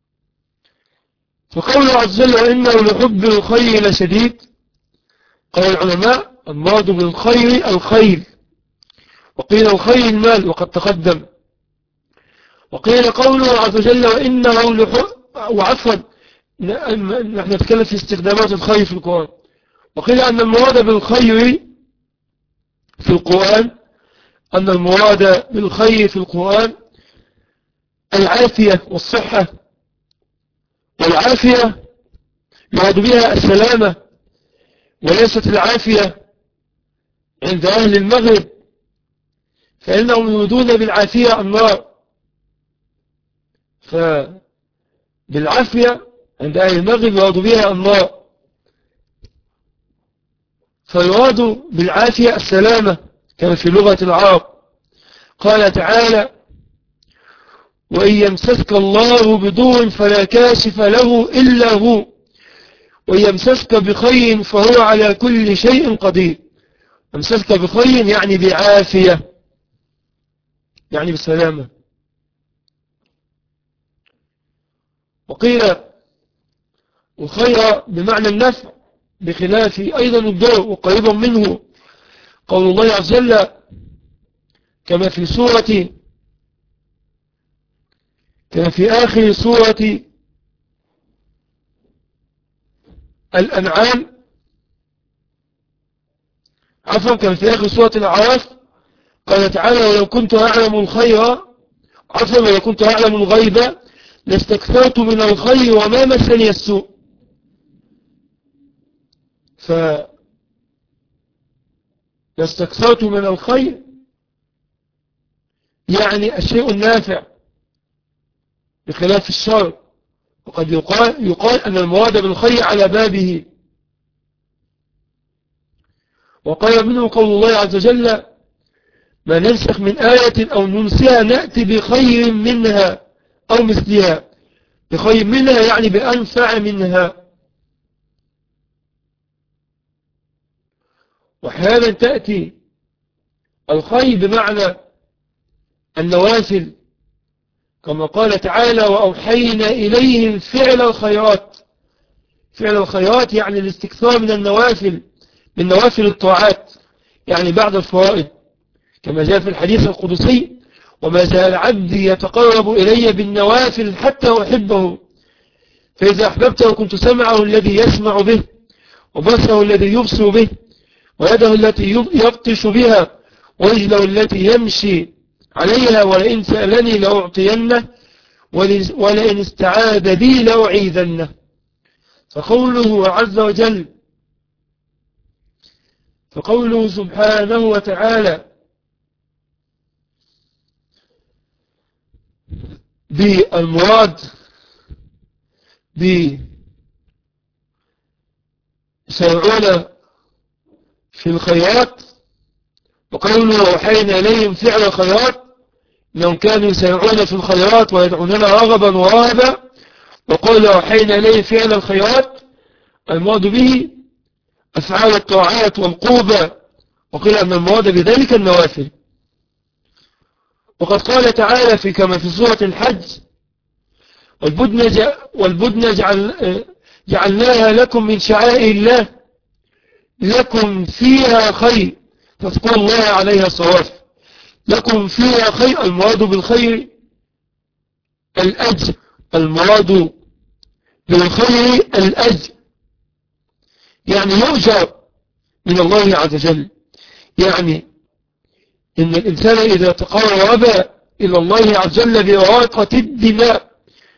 فقوله عز وجل وإنه لحب الخير لشديد، قال العلماء المراد بالخير الخير، وقيل الخير المال وقد تقدم، وقيل قوله عز وجل وإنه لحب، وعفوا نحن نتكلم في استخدامات الخير في القرآن، وقيل أن المراد بالخير في القرآن أن المراد بالخير في القرآن العافية والصحة، والعافية يراد بها السلامة، وليست العافية عند أهل المغرب فإنهم يريدون بالعافية النار، فبالعافية عند أهل المغرب يراد بها النار، فيراد بالعافية السلامة كما في لغة العرب. قال تعالى وإن يمسسك الله بضر فلا كاشف له إلا هو وإن يمسسك بخير فهو على كل شيء قدير. يمسسك بخير يعني بعافية، يعني بالسلامة. وقيل الخير بمعنى النفع بخلاف أيضا الضر وقريبا منه، قول الله عز وجل كما في آخر سورة الأنعام، عفوا كما في آخر سورة الأعراف، قال تعالى ولو كنت أعلم الخير، عفوا ولو كنت أعلم الغيب لاستكثرت من الخير وما مسني السوء. لاستكثرت من الخير يعني الشيء النافع بخلاف الشر، وقد يقال أن المراد بالخير على بابه. وقال منه قول الله عز وجل ما ننسخ من آية أو ننسها نأتي بخير منها أو مثلها، بخير منها يعني بأنفع منها. وأحيانا تأتي الخير بمعنى النوافل كما قال تعالى وأوحينا إليهم فعل الخيرات. فعل الخيرات يعني الاستكثار من النوافل، من نوافل الطاعات يعني بعد الفرائض، كما جاء في الحديث القدسي وما زال عبدي يتقرب إلي بالنوافل حتى أحبه، فإذا أحببته كنت سمعه الذي يسمع به وبصره الذي يبصر به ويده التي يبطش بها ورجله التي يمشي عليها ولئن سألني لأعطينه ولئن استعاذ بي لأعيذنه. فقوله عز وجل، فقوله سبحانه وتعالى بالمراد بسيرعون في الخيرات، وقوله وحينا إليهم فعل الخيرات إنهم كانوا يسيرعون في الخيرات ويدعوننا رغبا ورهبا، وقال وحينا إليهم فعل الخيرات المراد به أفعال الطاعات والقربى، وقيل أن المراد بذلك النوافل. وقد قال تعالى كما في سورة الحج والبدن جعلناها لكم من شعائر الله لكم فيها خير فاذكروا الله عليها صواف. لكم فيها خير، المراد بالخير الأجر، المراد بالخير الأجر يعني يؤجر من الله عز وجل. يعني إن الإنسان إذا تقرب إلى الله عز وجل بإراقة الدماء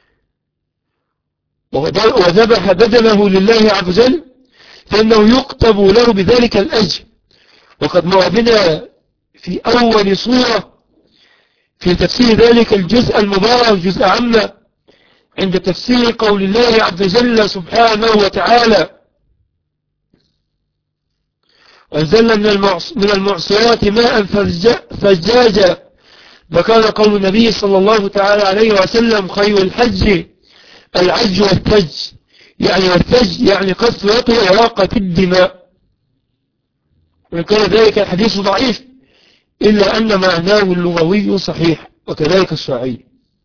وذبح بدنه لله عز وجل فإنه يكتب له بذلك الأجر. وقد مر بنا في أول صورة في تفسير ذلك الجزء المبارك جزء عامة عند تفسير قول الله عز وجل سبحانه وتعالى وأنزلنا من المعصرات ماء ثجاجا، وكان قول النبي صلى الله تعالى عليه وسلم خير الحج العج والثج، يعني والثج يعني كثرة إراقة الدماء. وإن كان ذلك الحديث ضعيف إلا أن معناه اللغوي صحيح، وكذلك الشرعي.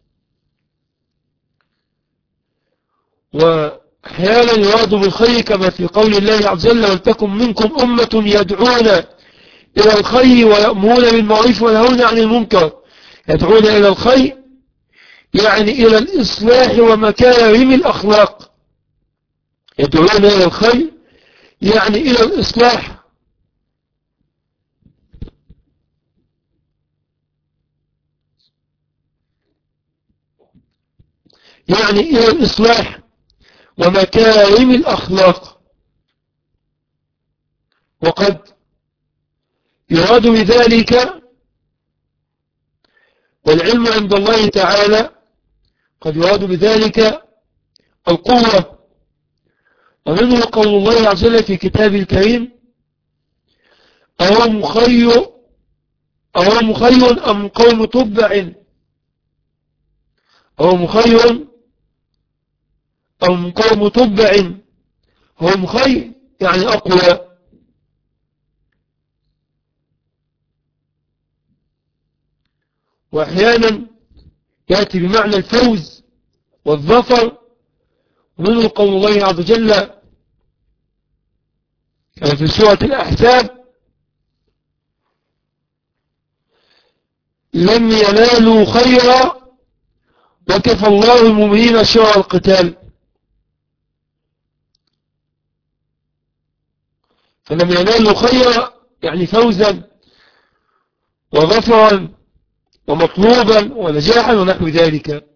وأحيانا يراد بالخير كما في قول الله عز وجل: ولتكن منكم أمة يدعون إلى الخير ويأمرون بالمعروف وينهون عن المنكر. يدعون إلى الخير يعني إلى الإصلاح ومكارم الأخلاق. يدعون إلى الخير يعني إلى الإصلاح، يعني إلى الإصلاح ومكارم الأخلاق. وقد يراد بذلك، والعلم عند الله تعالى، قد يراد بذلك القوة. ومنه قول الله عز وجل في كتابه الكريم: أهم خير أم قوم تبع، أهم خير أم قوم تبع. هم خير يعني أقوى. وأحيانا يأتي بمعنى الفوز والظفر. ومنه قول الله عز وجل في سورة الأحزاب: لم ينالوا خيرا وكفى الله المؤمنين شر القتال. فلم ينالوا خيرا يعني فوزا وظفرا ومطلوبا ونجاحا ونحو ذلك.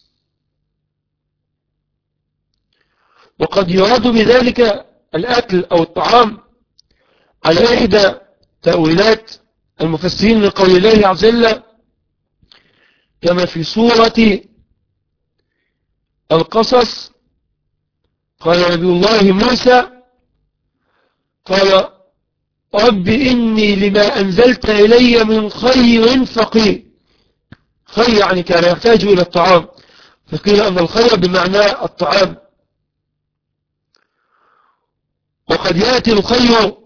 وقد يراد بذلك الأكل أو الطعام على إحدى تأويلات المفسرين لقول الله عز وجل كما في سورة القصص: قال نبي الله موسى: قال رب إني لما أنزلت إلي من خير فقير. خير يعني كان يحتاج إلى الطعام، فقيل أن الخير بمعنى الطعام. وقد يأتي الخير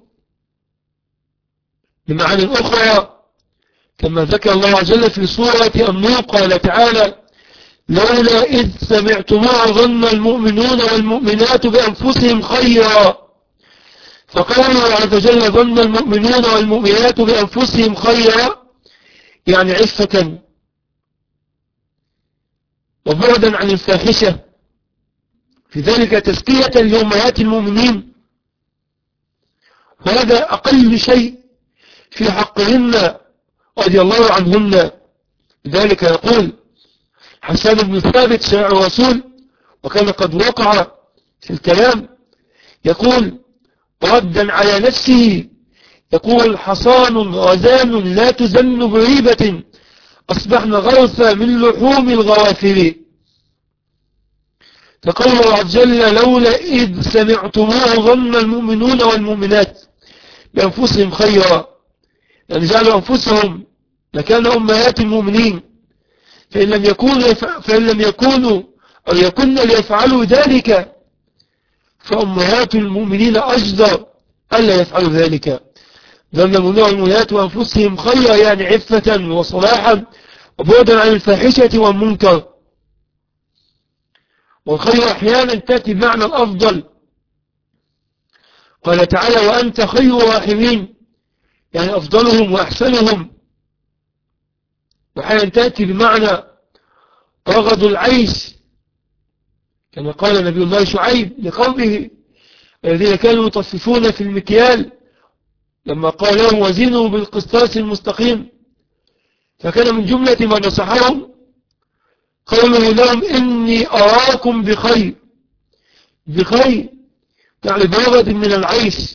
بمعنى أخرى كما ذكر الله عز وجل في سورة النور: قال تعالى: لولا إذ سمعتموه ظن المؤمنون والمؤمنات بأنفسهم خيرا. فقالوا عز وجل: ظن المؤمنون والمؤمنات بأنفسهم خيرا يعني عفة وبعدا عن الفاحشة، في ذلك تزكية لأمهات المؤمنين. وهذا أقل شيء في حقهن رضي الله عنهن. لذلك يقول حسان بن ثابت شاعر الرسول، وكان قد وقع في الكلام، يقول ردا على نفسه، يقول: حصان غزان لا تزن بريبة، أصبحنا غرفا من لحوم الغوافل. فقال الله عز وجل: لولا إذ سمعتموه ظن المؤمنون والمؤمنات بأنفسهم خيرا، يعني جعلوا أنفسهم مكان أمهات المؤمنين. فإن لم يكونوا أو يكن ليفعلوا ذلك فأمهات المؤمنين أجدر ألا يفعلوا ذلك. ظن المؤمنون والمؤمنات وأنفسهم خيرا يعني عفة وصلاحا وبعدا عن الفاحشة والمنكر. والخير أحيانا تأتي بمعنى الأفضل. قال تعالى: وأنت خير راحمين، يعني أفضلهم وأحسنهم. وأحيانا تأتي بمعنى رغد العيش كما قال نبي الله شعيب لقومه الذين كانوا يطففون في المكيال لما قال لهم: وزنوا بالقسطاس المستقيم. فكان من جملة ما نصحهم قوله لهم: إني أراكم بخير. بخير يعني برغد من العيش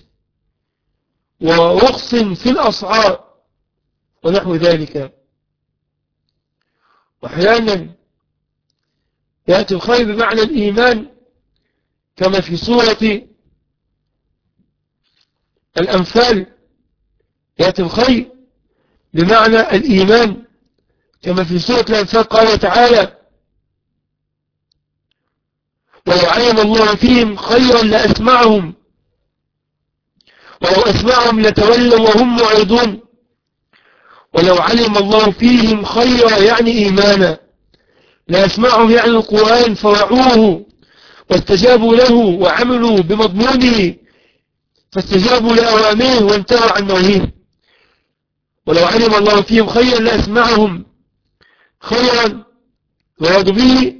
ورخص في الأسعار ونحو ذلك. وأحيانا يأتي الخير بمعنى الإيمان كما في سورة الأنفال، يأتي الخير بمعنى الإيمان كما في سورة الأنفال قال تعالى: ولو علم الله فيهم خيرا لأسمعهم ولو أسمعهم لتولوا وهم معرضون. ولو علم الله فيهم خيرا يعني إيمانا لأسمعهم يعني القرآن فرعوه واستجابوا له وعملوا بمضمونه فاستجابوا لأوامره وانتهوا عن نواهيه. ولو علم الله فيهم خيرا لأسمعهم خيرا يراد به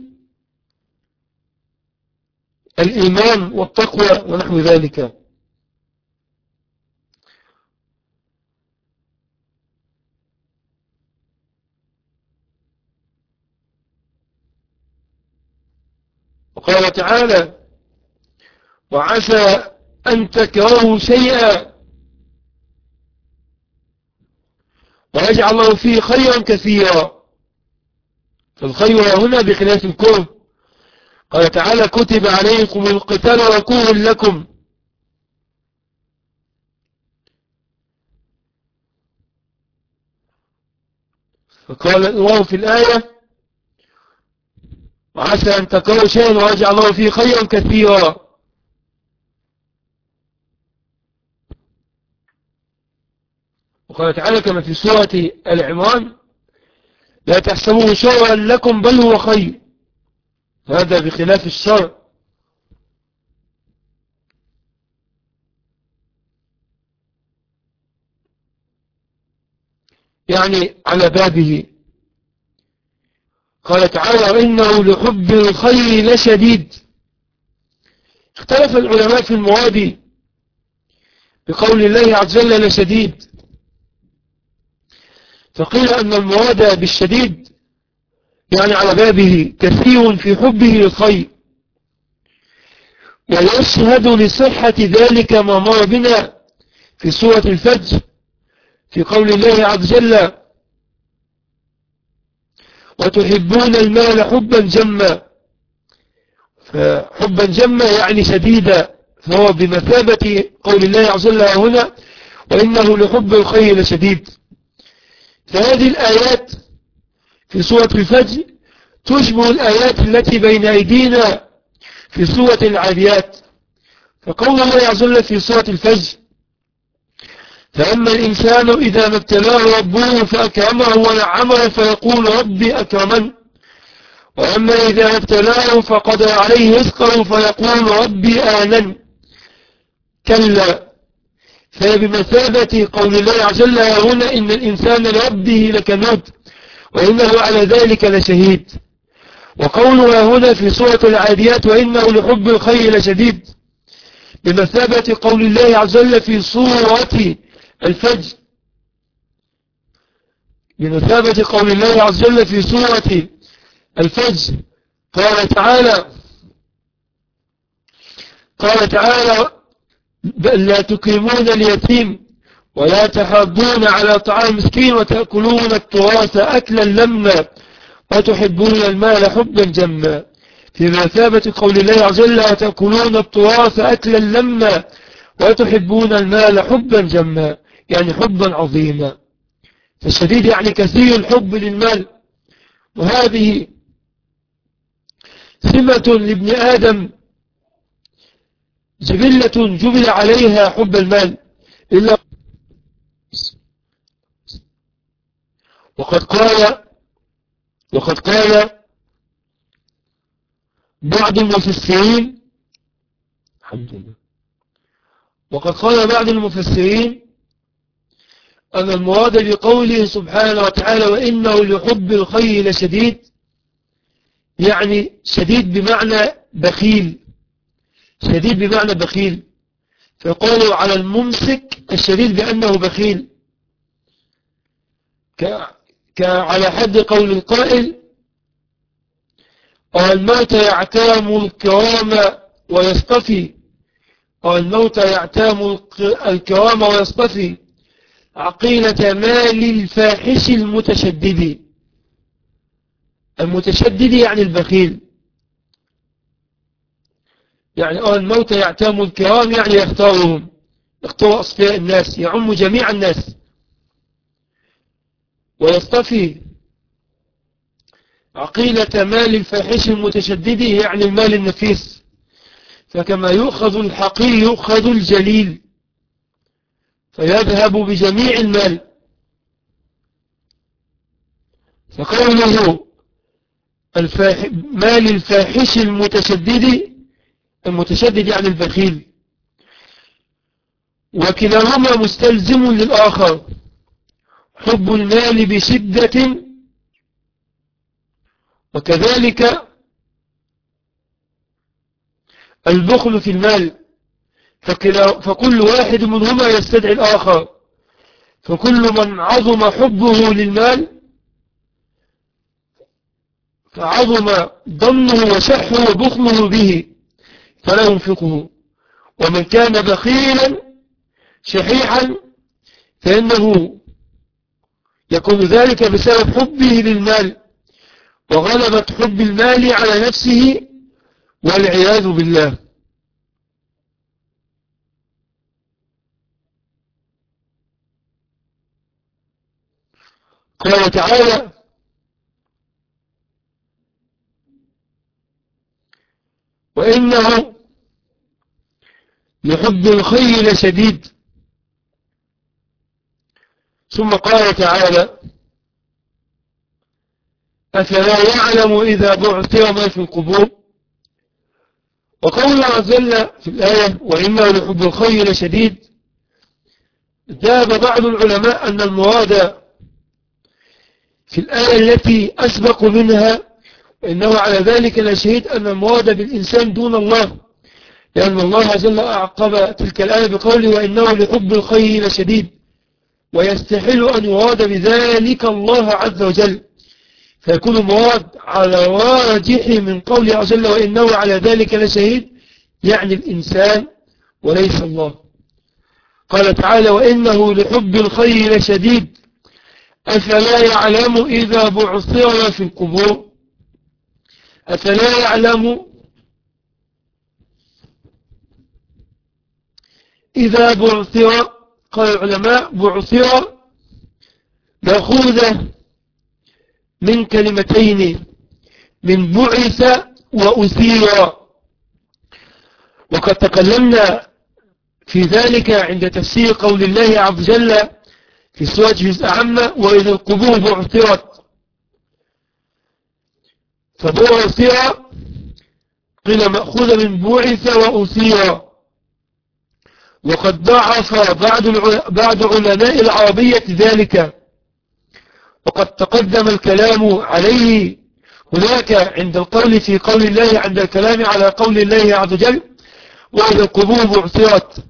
الإيمان والتقوى ونحو ذلك. وقال تعالى وعسى أن تكرهوا شيئا ويجعل الله فيه خيرا كثيرا. فالخير هنا بخلاف الكره. قال تعالى كتب عليكم القتال وكره لكم. فقال الله في الآية وعسى أن تكرهوا شيئا ويجعل الله فيه خيرا كثيرا. وقال تعالى كما في سورة العمران لا تحسبوه شرا لكم بل هو خير. هذا بخلاف الشر. يعني على بابه. قال تعالى وإنه لحب الخير لشديد. اختلف العلماء في المراد بقول الله عز وجل لشديد. فقيل أن المراد بالشديد يعني على بابه كثير في حبه للخير. ويشهد لصحة ذلك ما مر بنا في سورة الفجر في قول الله عز وجل وتحبون المال حبا جما. فحبا جما يعني شديدا، فهو بمثابة قول الله عز وجل هنا وإنه لحب الخير لشديد. فهذه الآيات في سورة الفجر تشبه الآيات التي بين أيدينا في سورة العاديات. فقول الله عز وجل في سورة الفجر فأما الإنسان إذا ما ابتلاه ربه فأكرمه ونعمه فيقول ربي أكرمن وأما إذا ما ابتلاه فقدر عليه رزقه فيقول ربي أهانن. كلا. فبمثابة قول الله عز وجل هنا إن الإنسان لربه لكنود وإنه على ذلك لشهيد. وقولها هنا في سورة العاديات وإنه لحب الخير لشديد بمثابة قول الله عز وجل في سورة الفجر. بمثابة قول الله عز وجل في سورة الفجر قال تعالى بل لا تكرمون اليتيم ولا تحاضون على طعام المسكين وتأكلون التراث أكلا لما وتحبون المال حبا جما. في مثابة قول الله عز وجل وتأكلون التراث أكلا لما وتحبون المال حبا جما يعني حبا عظيما. فالشديد يعني كثير الحب للمال. وهذه سمة لابن آدم جبلة جبل عليها حب المال إلا وقد قال بعض المفسرين أن المراد بقوله سبحانه وتعالى وإنه لحب الخير لشديد يعني شديد بمعنى بخيل. شديد بمعنى بخيل. فقالوا على الممسك الشديد بأنه بخيل على حد قول القائل الموت يعتام الكرام ويصطفي الموت يعتام الكرام ويصطفي عقيلة مال الفاحش المتشدد. المتشدد يعني البخيل. يعني الموت يعتام الكرام يعني يختارهم يختار أصفياء الناس يعم جميع الناس. ويصطفي عقيلة مال الفاحش المتشدد يعني المال النفيس، فكما يؤخذ الحقير يؤخذ الجليل فيذهب بجميع المال. فقوله مال الفاحش المتشدد يعني البخيل، وكلاهما مستلزم للآخر، حب المال بشدة وكذلك البخل في المال، فكل واحد منهما يستدعي الآخر، فكل من عظم حبه للمال فعظم ضمنه وشحه وبخله به فلا ينفقه، ومن كان بخيلا شحيحا فإنه يكون ذلك بسبب حبه للمال وغلبة حب المال على نفسه والعياذ بالله. قال تعالى: وإنه لحب الخير لشديد. ثم قال تعالى: أفلا يعلم إذا بعثر ما في القبور. وقول عز وجل في الآية: وإنه لحب الخير لشديد، ذهب بعض العلماء أن المراد في الآية التي أسبق منها وإنه على ذلك لشهيد أن المراد بالإنسان دون الله، لأن الله عز وجل أعقب تلك الآية بقوله: وإنه لحب الخير لشديد، ويستحيل أن يراد بذلك الله عز وجل، فيكون المراد على راجح من قوله عز وجل: وإنه على ذلك لشهيد، يعني الإنسان وليس الله. قال تعالى: وإنه لحب الخير لشديد أفلا يعلم إذا بعثر في القبور. أفلا يعلم إذا بعثر، قال العلماء: بعثر مأخوذة من كلمتين، من بعث وأثير، وقد تكلمنا في ذلك عند تفسير قول الله عز وجل في سورة جزء عامة: وإذا القبور بعثرت. فبعثر قيل مأخوذ من بعث وأثير، وقد ضعف بعض علماء العربية ذلك، وقد تقدم الكلام عليه هناك عند القول في قول الله، عند الكلام على قول الله عز وجل: وإذا القبور بعثرت.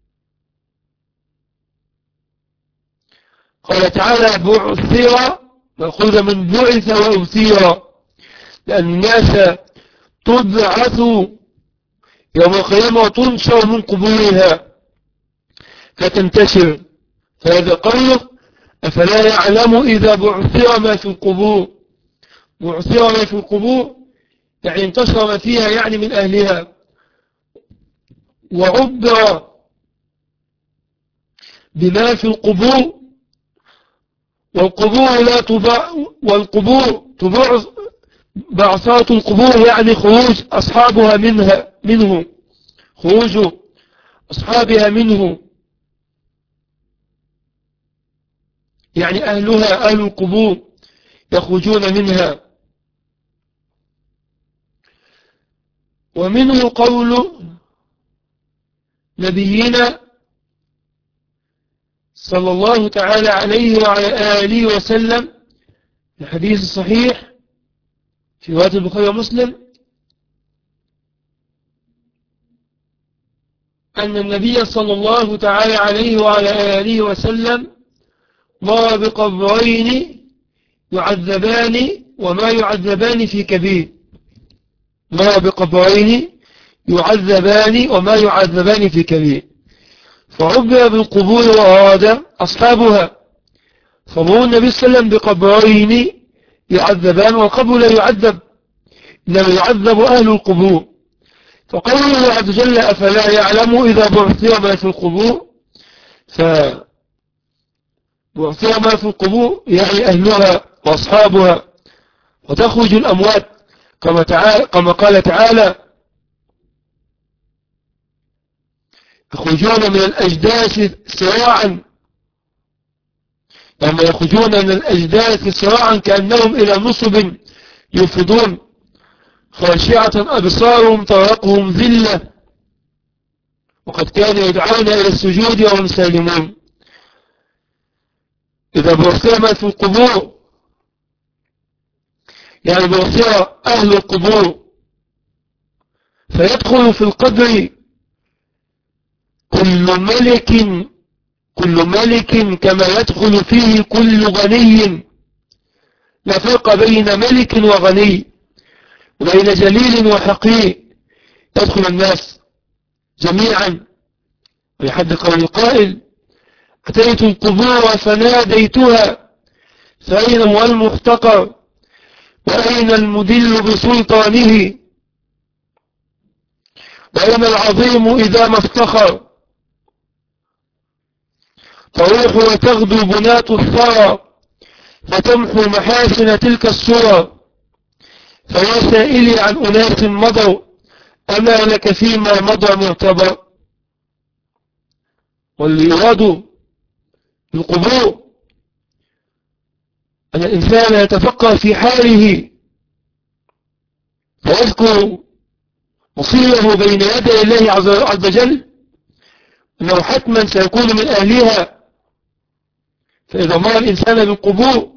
قال تعالى: بعثر مأخوذ من بعث وأثير، لأن الناس تبعث يوم القيامة وتنشر من قبورها فتنتشر. فهذا قوله: أفلا يعلم إذا بعثر ما في القبور. بعثر ما في القبور يعني انتشر ما فيها، يعني من أهلها. وعبر بما في القبور، والقبور لا والقبور تبعث، بعثات القبور يعني خروج أصحابها منه، خروج أصحابها منه، يعني أهلها، أهل القبور يخرجون منها. ومنه قول نبينا صلى الله تعالى عليه وعلى آله وسلم في الحديث الصحيح في رواية البخاري ومسلم أن النبي صلى الله تعالى عليه وعلى آله وسلم مر بقبرين يعذبان وما يعذبان في كبير. مر بقبرين يعذبان وما يعذبان في كبير، فعبر بالقبور وأراد أصحابها، فمر النبي صلى الله عليه وسلم بقبرين يعذبان، والقبر لا يعذب، إنما يعذب أهل القبور. فقال الله عز وجل: أفلا يعلم إذا بعثر ما في القبور. فبعثر ما في القبور يعني أهلها وأصحابها، وتخرج الأموات كما قال تعالى: يخرجون من الأجداث سراعا، لما يخرجون من الأجداث سراعا كأنهم إلى نصب يفضون، خاشعة أبصارهم ترهقهم ذلة وقد كانوا يدعون إلى السجود وهم سالمون. إذا بعثر من في القبور يعني بعثر أهل القبور فيدخل في القبر كل ملك كما يدخل فيه كل غني، لا فرق بين ملك وغني وبين جليل وحقير، يدخل الناس جميعا. ولحد قول القائل: أتيت القبور فناديتها فأين هو المحتقر وأين المدل بسلطانه وأين العظيم إذا ما افتخر، تروح وتغدو بنات الثرى فتمحو محاسن تلك الصور، فيا سائلي عن أناس مضوا أما لك فيما مضى معتبر. واللي يراد القبور أن الإنسان يتفكر في حاله ويذكر مصيره بين يدي الله عز وجل أنه حتما سيكون من أهلها. فإذا مر الإنسان بالقبور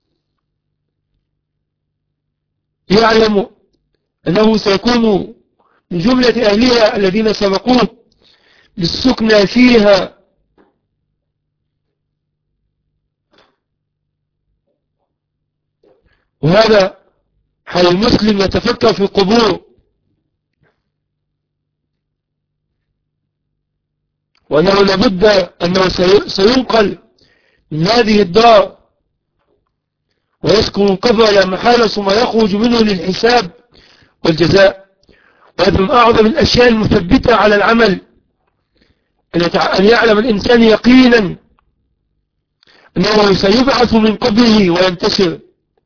يعلم أنه سيكون من جملة أهلها الذين سبقوه للسكنى فيها. وهذا حال المسلم يتفكر في القبور، وأنه لابد أنه سينقل من هذه الدار ويسكن القبر لا محالة ثم يخرج منه للحساب والجزاء. وهذا من أعظم الأشياء المثبتة على العمل، أن يعلم الإنسان يقينا أنه سيبعث من قبره وينتشر،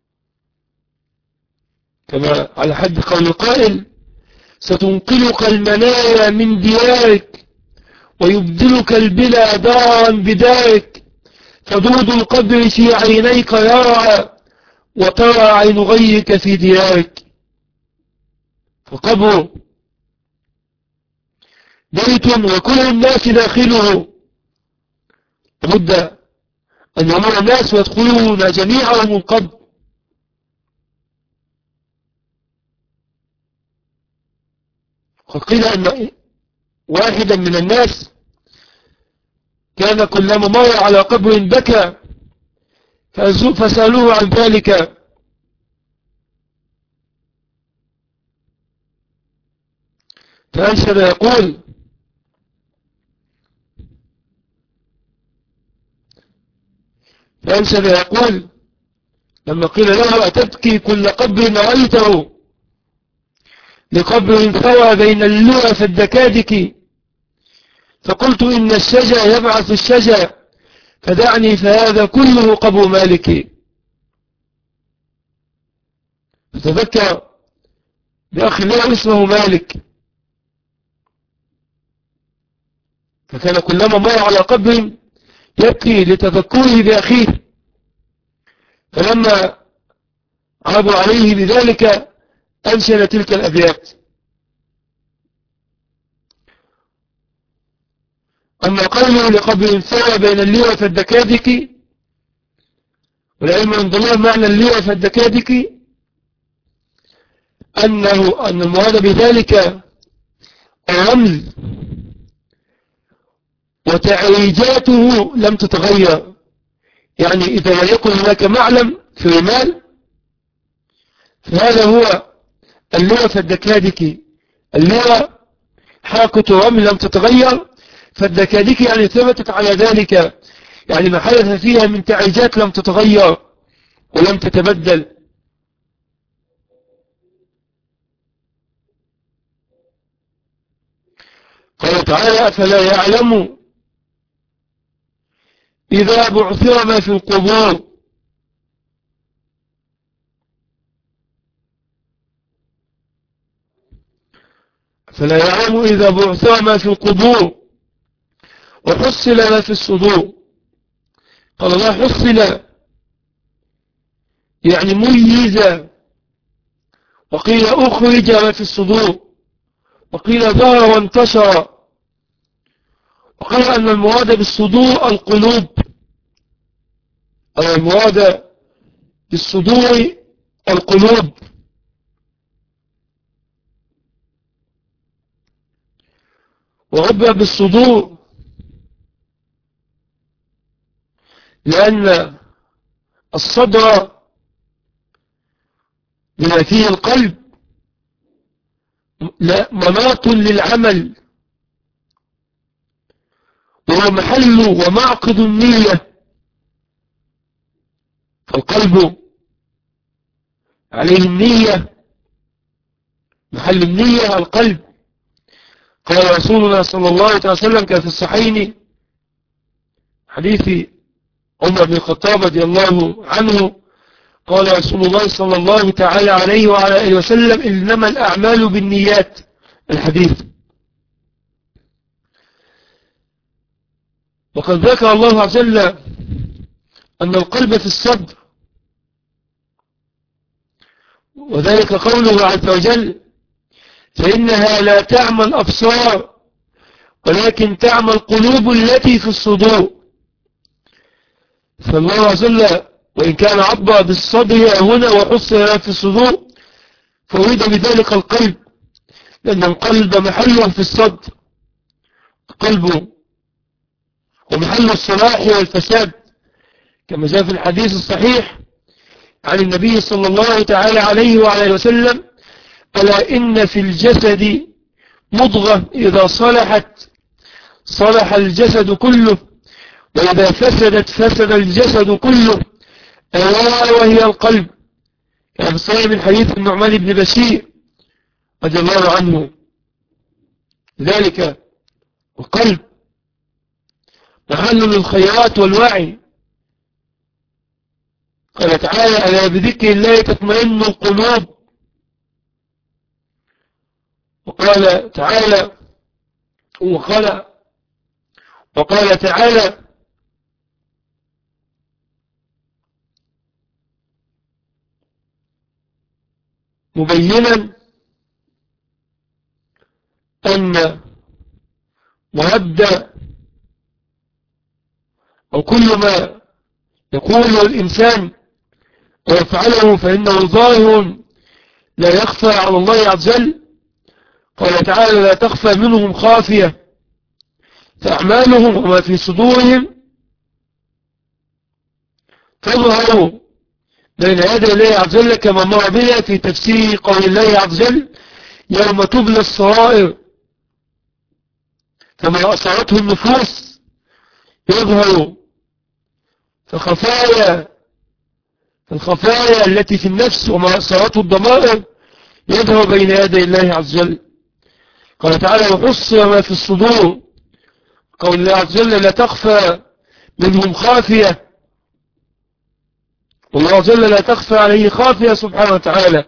كما على حد قول القائل: ستنقلك المنايا من ديارك ويبدلك البلا دارا بدارك، فدود القبر في عينيك يرعى وترى عين غيك في ديارك. فالقبر بيت وكل الناس داخله، لابد أن يمر الناس ويدخلون جميعهم القبر. وقد قيل أن واحدا من الناس كان كلما مر على قبر بكى فسألوه عن ذلك فأنشد يقول: لما قيل له: أتبكي كل قبر رأيته لقبر ثوى بين اللؤى فالدكادك، فقلت: إن الشجا يبعث الشجا فدعني فهذا كله قبر مالك. فتذكر بأخ له اسمه مالك، فكان كلما مر على قبر يبكي لتذكره بأخيه، فلما عرضوا عليه بذلك أنشد تلك الأبيات: أما قوله لقبر ثوى بين اللؤى فالدكادك، والعلم من ضمن معنى اللؤى فالدكادك أن المراد بذلك الرمل وتعريجاته لم تتغير. يعني إذا لم يكن هناك معلم في الرمال فهذا هو اللؤى فالدكادك. اللؤى حركة رمل لم تتغير، فالدكادك يعني ثبتت على ذلك، يعني ما حدث فيها من تعريجات لم تتغير ولم تتبدل. قال تعالى: أفلا يعلم إذا بعثر ما في القبور فلا يعلم إذا بعثر ما في القبور وحصل ما في الصدور. قال الله حصل يعني ميز، وقيل أخرج ما في الصدور، وقيل ظهر وانتشر، وقال أن المراد بالصدور القلوب، أو المراد بالصدور القلوب. وعبر بالصدور لأن الصدر بما فيه القلب مناط للعمل، وهو محل ومعقد النية. فالقلب عليه النية، محل النية القلب. قال رسولنا صلى الله عليه وسلم كان في الصحيحين حديث عمر بن الخطاب رضي الله عنه، قال رسول الله صلى الله تعالى عليه وعلى آله وسلم إنما الأعمال بالنيات، الحديث. وقد ذكر الله عز وجل أن القلب في الصدر، وذلك قوله عز وجل فإنها لا تعمى الأبصار ولكن تعمى القلوب التي في الصدور. فالله عز وجل وإن كان عبر بالصدر هنا وحصل في الصدور فأريد بذلك القلب، لأن القلب محله في الصدر، قلبه ومحل الصلاح والفساد، كما جاء في الحديث الصحيح عن النبي صلى الله تعالى عليه وعلى وسلم ألا إن في الجسد مضغة إذا صلحت صلح الجسد كله، وإذا فسدت فسد الجسد كله، ألا وهي القلب. كان في الصحيح من حديث النعمان بن بشير رضي الله عنه. ذلك القلب محل للخيرات والوعي. قال تعالى ألا بذكر الله تطمئن القلوب. وقال تعالى مبينا أن مهدى أو كل ما يقوله الإنسان ويفعله فإنه ظاهر لا يخفى على الله عز وجل. قال تعالى لا تخفى منهم خافية، فأعمالهم وما في صدورهم تظهر بين يدي الله عز وجل، كما مر بنا في تفسير قول الله عز وجل يوم تبلى السرائر، فما أسرته النفوس يظهر. فالخفايا التي في النفس وما أسرته الضمائر يظهر بين يدي الله عز وجل. قال تعالى وحصر ما في الصدور، قول الله عز وجل لا تخفى منهم خافية، والله عز وجل لا تخفى عليه خافية سبحانه وتعالى.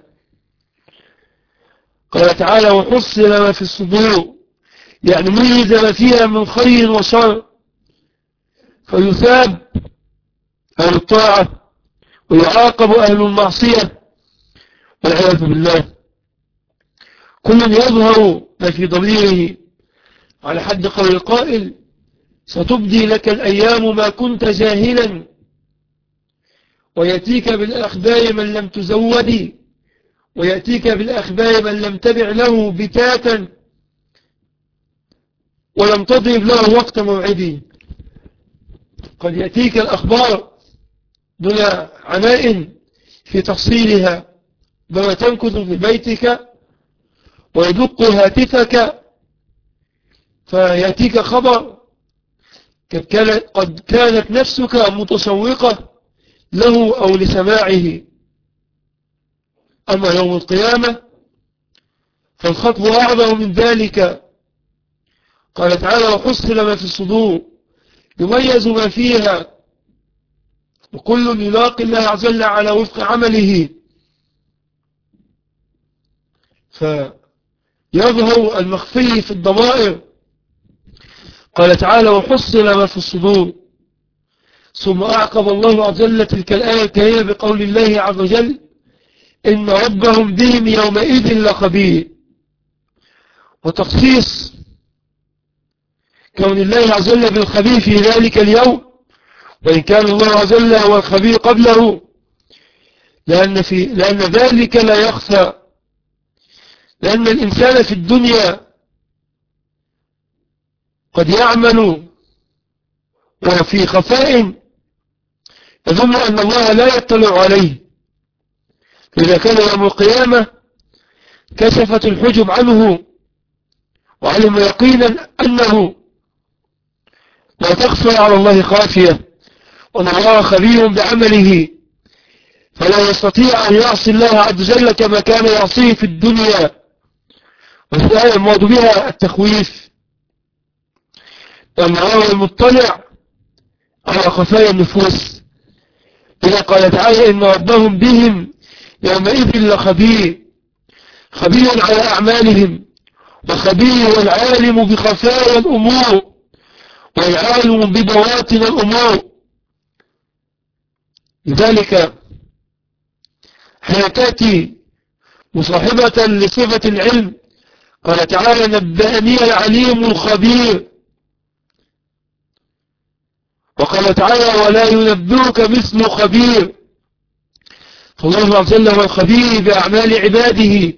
قال تعالى وحصر ما في الصدور يعني ميز ما فيها من خير وشر، فيثاب أهل الطاعة ويعاقب أهل المعصية والعياذ بالله. كل يظهر ما في ضميره، على حد قول القائل ستبدي لك الأيام ما كنت جاهلا، ويأتيك بالأخبار من لم تزودي، ويأتيك بالأخبار من لم تبع له بتاتا ولم تضرب له وقت موعدي. قد يأتيك الأخبار دون عناء في تفصيلها، بما تنكث في بيتك ويدق هاتفك فيأتيك خبر قد كانت نفسك متشوقة له أو لسماعه. أما يوم القيامة فالخطب أعظم من ذلك. قال تعالى وحصل ما في الصدور يميز ما فيها، وكل يلاقي الله عز وجل على وفق عمله. يظهر المخفي في الضمائر. قال تعالى وحصل ما في الصدور. ثم أعقب الله عز وجل تلك الآية الكريمة بقول الله عز وجل إن ربهم بهم يومئذ لخبير. وتخصيص كون الله عز وجل بالخبير في ذلك اليوم، وإن كان الله عز وجل هو الخبير قبله، لأن ذلك لا يخفى، لأن الإنسان في الدنيا قد يعمل وفي خفاء يظن أن الله لا يطلع عليه، فإذا كان يوم القيامة كشفت الحجب عنه وعلم يقينا أنه لا تخفى على الله خافية، وأن الله خبير بعمله، فلا يستطيع أن يعصي الله عز وجل كما كان يعصيه في الدنيا. وفي الآية المراد بها التخويف، أن الله المطلع على خفايا النفوس. إذا قال تعالى إن ربهم بهم يومئذ لخبير، خبير على أعمالهم، وخبير والعالم بخفايا الأمور، والعالم ببواطن الأمور. لذلك حين تأتي مصاحبة لصفة العلم قال تعالى نبأني العليم الخبير، وقال تعالى ولا ينبئك مثل خبير. فالله عز وجل هو الخبير بأعمال عباده،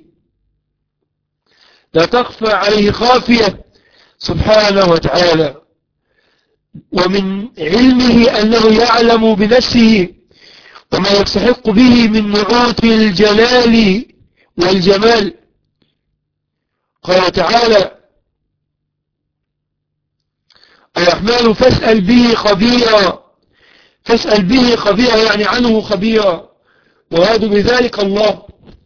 لا تخفى عليه خافية سبحانه وتعالى. ومن علمه أنه يعلم بنفسه وما يستحق به من نعوت الجلال والجمال. قال تعالى الرحمن فاسأل به خبيرا، فاسأل به خبيرا يعني عنه خبيرا، وهذا بذلك الله.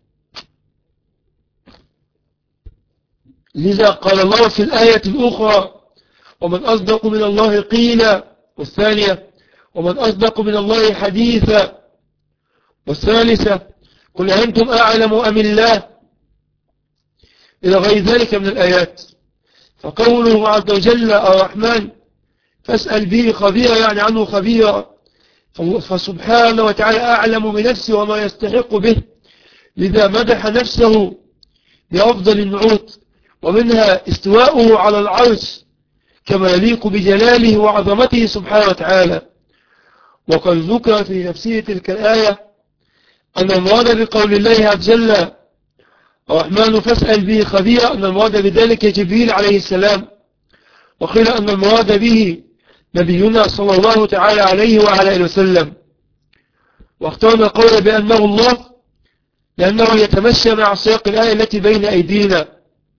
لذا قال الله في الآية الأخرى ومن أصدق من الله قيلا، والثانية ومن أصدق من الله حديثا، والثالثة قل أنتم أعلم أم الله، إلى غير ذلك من الآيات. فقوله عز وجل الرحمن فاسأل به خبيرا يعني عنه خبيرا، فسبحانه وتعالى أعلم بنفسه وما يستحق به، لذا مدح نفسه بأفضل النعوت، ومنها استواؤه على العرش كما يليق بجلاله وعظمته سبحانه وتعالى. وقد ذكر في تفسير تلك الآية أن المراد بقول الله عز وجل الرحمن فاسأل به خبيرا أن المراد بذلك جبريل عليه السلام، وقيل أن المراد به نبينا صلى الله تعالى عليه وعلى آله وسلم. واختارنا قول بأنه الله لأنه يتمشى مع سياق الآية التي بين أيدينا.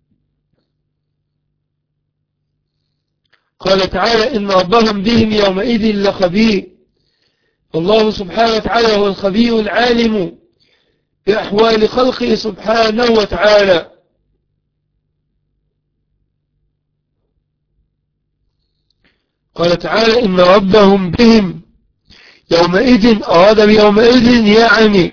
قال تعالى إن ربهم بهم يومئذ لخبير. الله سبحانه وتعالى هو الخبير العالم بأحوال خلقه سبحانه وتعالى. قال تعالى إن ربهم بهم يومئذ، أراد بيومئذ يعني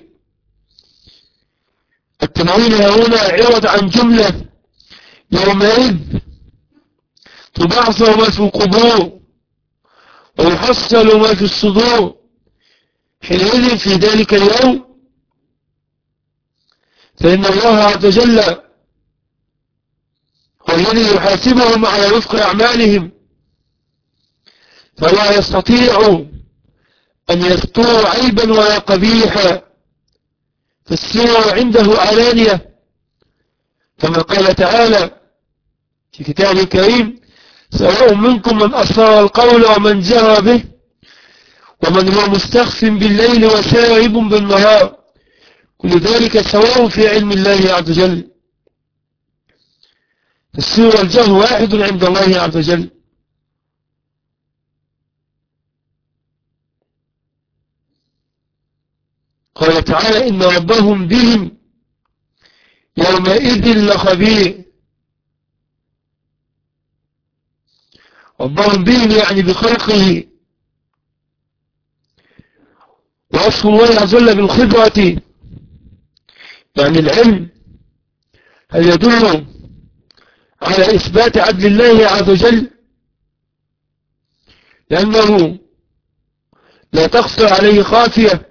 التنوين هنا عوض عن جملة يومئذ تبعثر ما في القبور ويحصل ما في الصدور، حينئذ في ذلك اليوم فإن الله عز وجل هو الذي يحاسبهم على وفق أعمالهم، فلا يستطيع أن يستور عيبا ولا قبيحا، فالسر عنده علانية، كما قال تعالى في كتابه الكريم سواء منكم من أسر القول ومن جهر به ومن هو مستخف بالليل وسارب بالنهار، كل ذلك سواء في علم الله عز وجل. السر والجهر واحد عند الله عز وجل. قال تعالى إن ربهم بهم يومئذ لخبير. ربهم بهم يعني بخلقه، ووصف الله عز وجل بالخبرة يعني العلم، هل يدل على إثبات عدل الله عز وجل، لأنه لا تخفى عليه خافية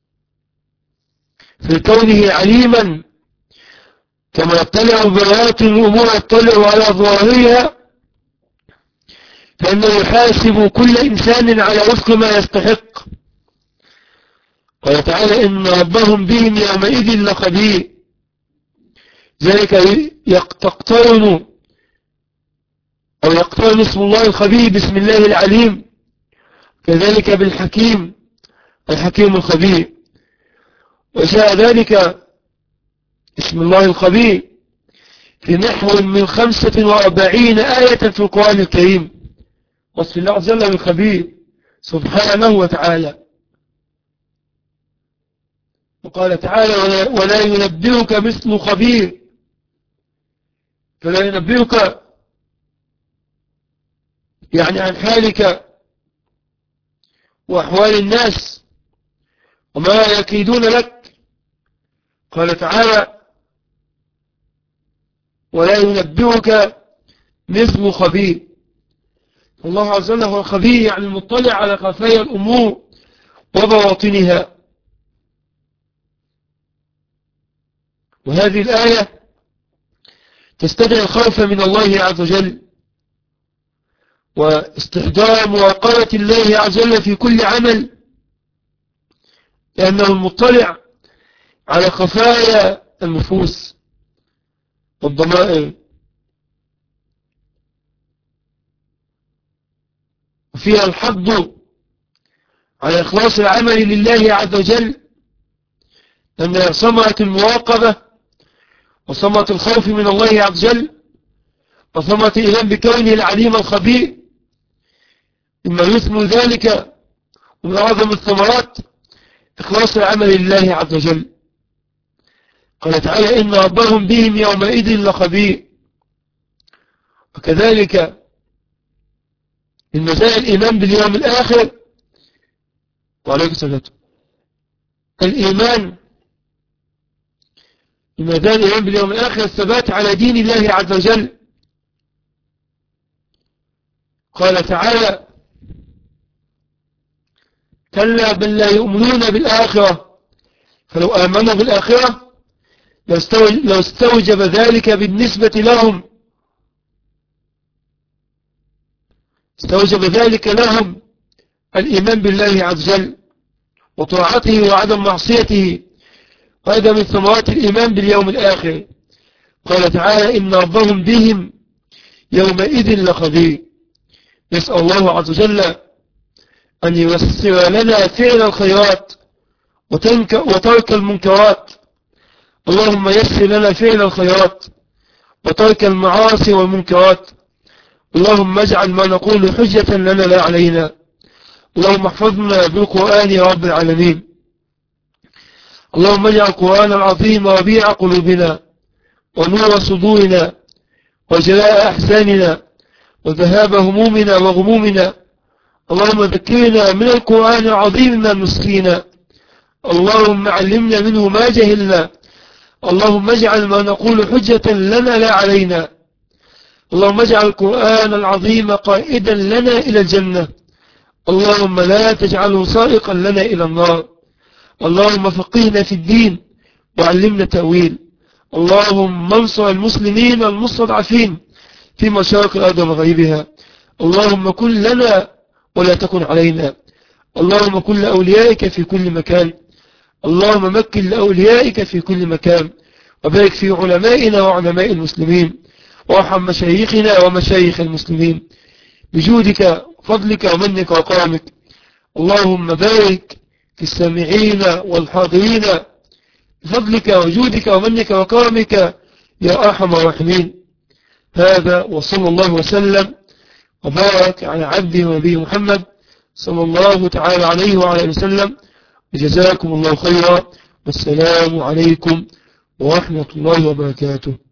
في كونه عليما، كما يطلع بآيات الأمور يطلع على ظواهرها، فإنه يحاسب كل إنسان على وفق ما يستحق. قال تعالى إن ربهم بهم يومئذ لخبير، ذلك تقترن أو يقترن اسم الله الخبير باسم الله العليم، كذلك بالحكيم الحكيم الخبير. وجاء ذلك اسم الله الخبير في نحو من 45 آية في القرآن الكريم، وصف الله عز وجل بالخبير سبحانه وتعالى. وقال تعالى ولا ينبئك مثل خبير، فلا ينبئك يعني عن حالك وأحوال الناس وما يكيدون لك. قال تعالى ولا ينبئك مثل خبير. الله عز وجل هو الخبير، يعني المطلع على خفايا الأمور وبواطنها. وهذه الآية تستدعي الخوف من الله عز وجل واستحضار مراقبة الله عز وجل في كل عمل، لأنه المطلع على خفايا النفوس والضمائر، وفيها الحض على إخلاص العمل لله عز وجل، لأنها ثمرة المراقبة وثمرة الخوف من الله عز وجل وثمرة الإيمان بكونه العليم الخبير. مما يثمر ذلك ومن أعظم الثمرات إخلاص العمل لله عز وجل. قال تعالى إن ربهم بهم يومئذ لخبير. وكذلك من مزايا الإيمان باليوم الآخر وعليكم السلام الإيمان بمزايا الإيمان باليوم الآخر الثبات على دين الله عز وجل. قال تعالى كلا بل لا يؤمنون بالآخرة، فلو آمنوا بالآخرة لو استوجب ذلك بالنسبة لهم، استوجب ذلك لهم الإيمان بالله عز وجل وطاعته وعدم معصيته، وهذا من ثمرات الإيمان باليوم الآخر. قال تعالى إن ربهم بهم يومئذ لخبير. نسأل الله عز وجل أن ييسر لنا فعل الخيرات وترك المنكرات. اللهم يسر لنا فعل الخيرات وترك المعاصي والمنكرات. اللهم اجعل ما نقول حجة لنا لا علينا. اللهم احفظنا بالقرآن يا رب العالمين. اللهم اجعل القرآن العظيم ربيع قلوبنا ونور صدورنا وجلاء أحزاننا وذهاب همومنا وغمومنا. اللهم ذكرنا من القرآن العظيم ما نسقينا. اللهم علمنا منه ما جهلنا. اللهم اجعل ما نقول حجة لنا لا علينا. اللهم اجعل القرآن العظيم قائدا لنا إلى الجنة. اللهم لا تجعله سائقا لنا إلى النار. اللهم فقهنا في الدين وعلمنا تأويل. اللهم انصر المسلمين المستضعفين في مشارق الأرض ومغاربها. اللهم كن لنا ولا تكن علينا. اللهم كن لأوليائك في كل مكان. اللهم مكن لأوليائك في كل مكان، وبارك في علمائنا وعلماء المسلمين، وارحم مشايخنا ومشايخ المسلمين بجودك وفضلك ومنك وكرمك. اللهم بارك في السامعين والحاضرين بفضلك وجودك ومنك وكرمك يا أرحم الراحمين. هذا وصلى الله وسلم وبارك على عبده ونبيه محمد صلى الله تعالى عليه وعلى آله وسلم. وجزاكم الله خيرا، والسلام عليكم ورحمة الله وبركاته.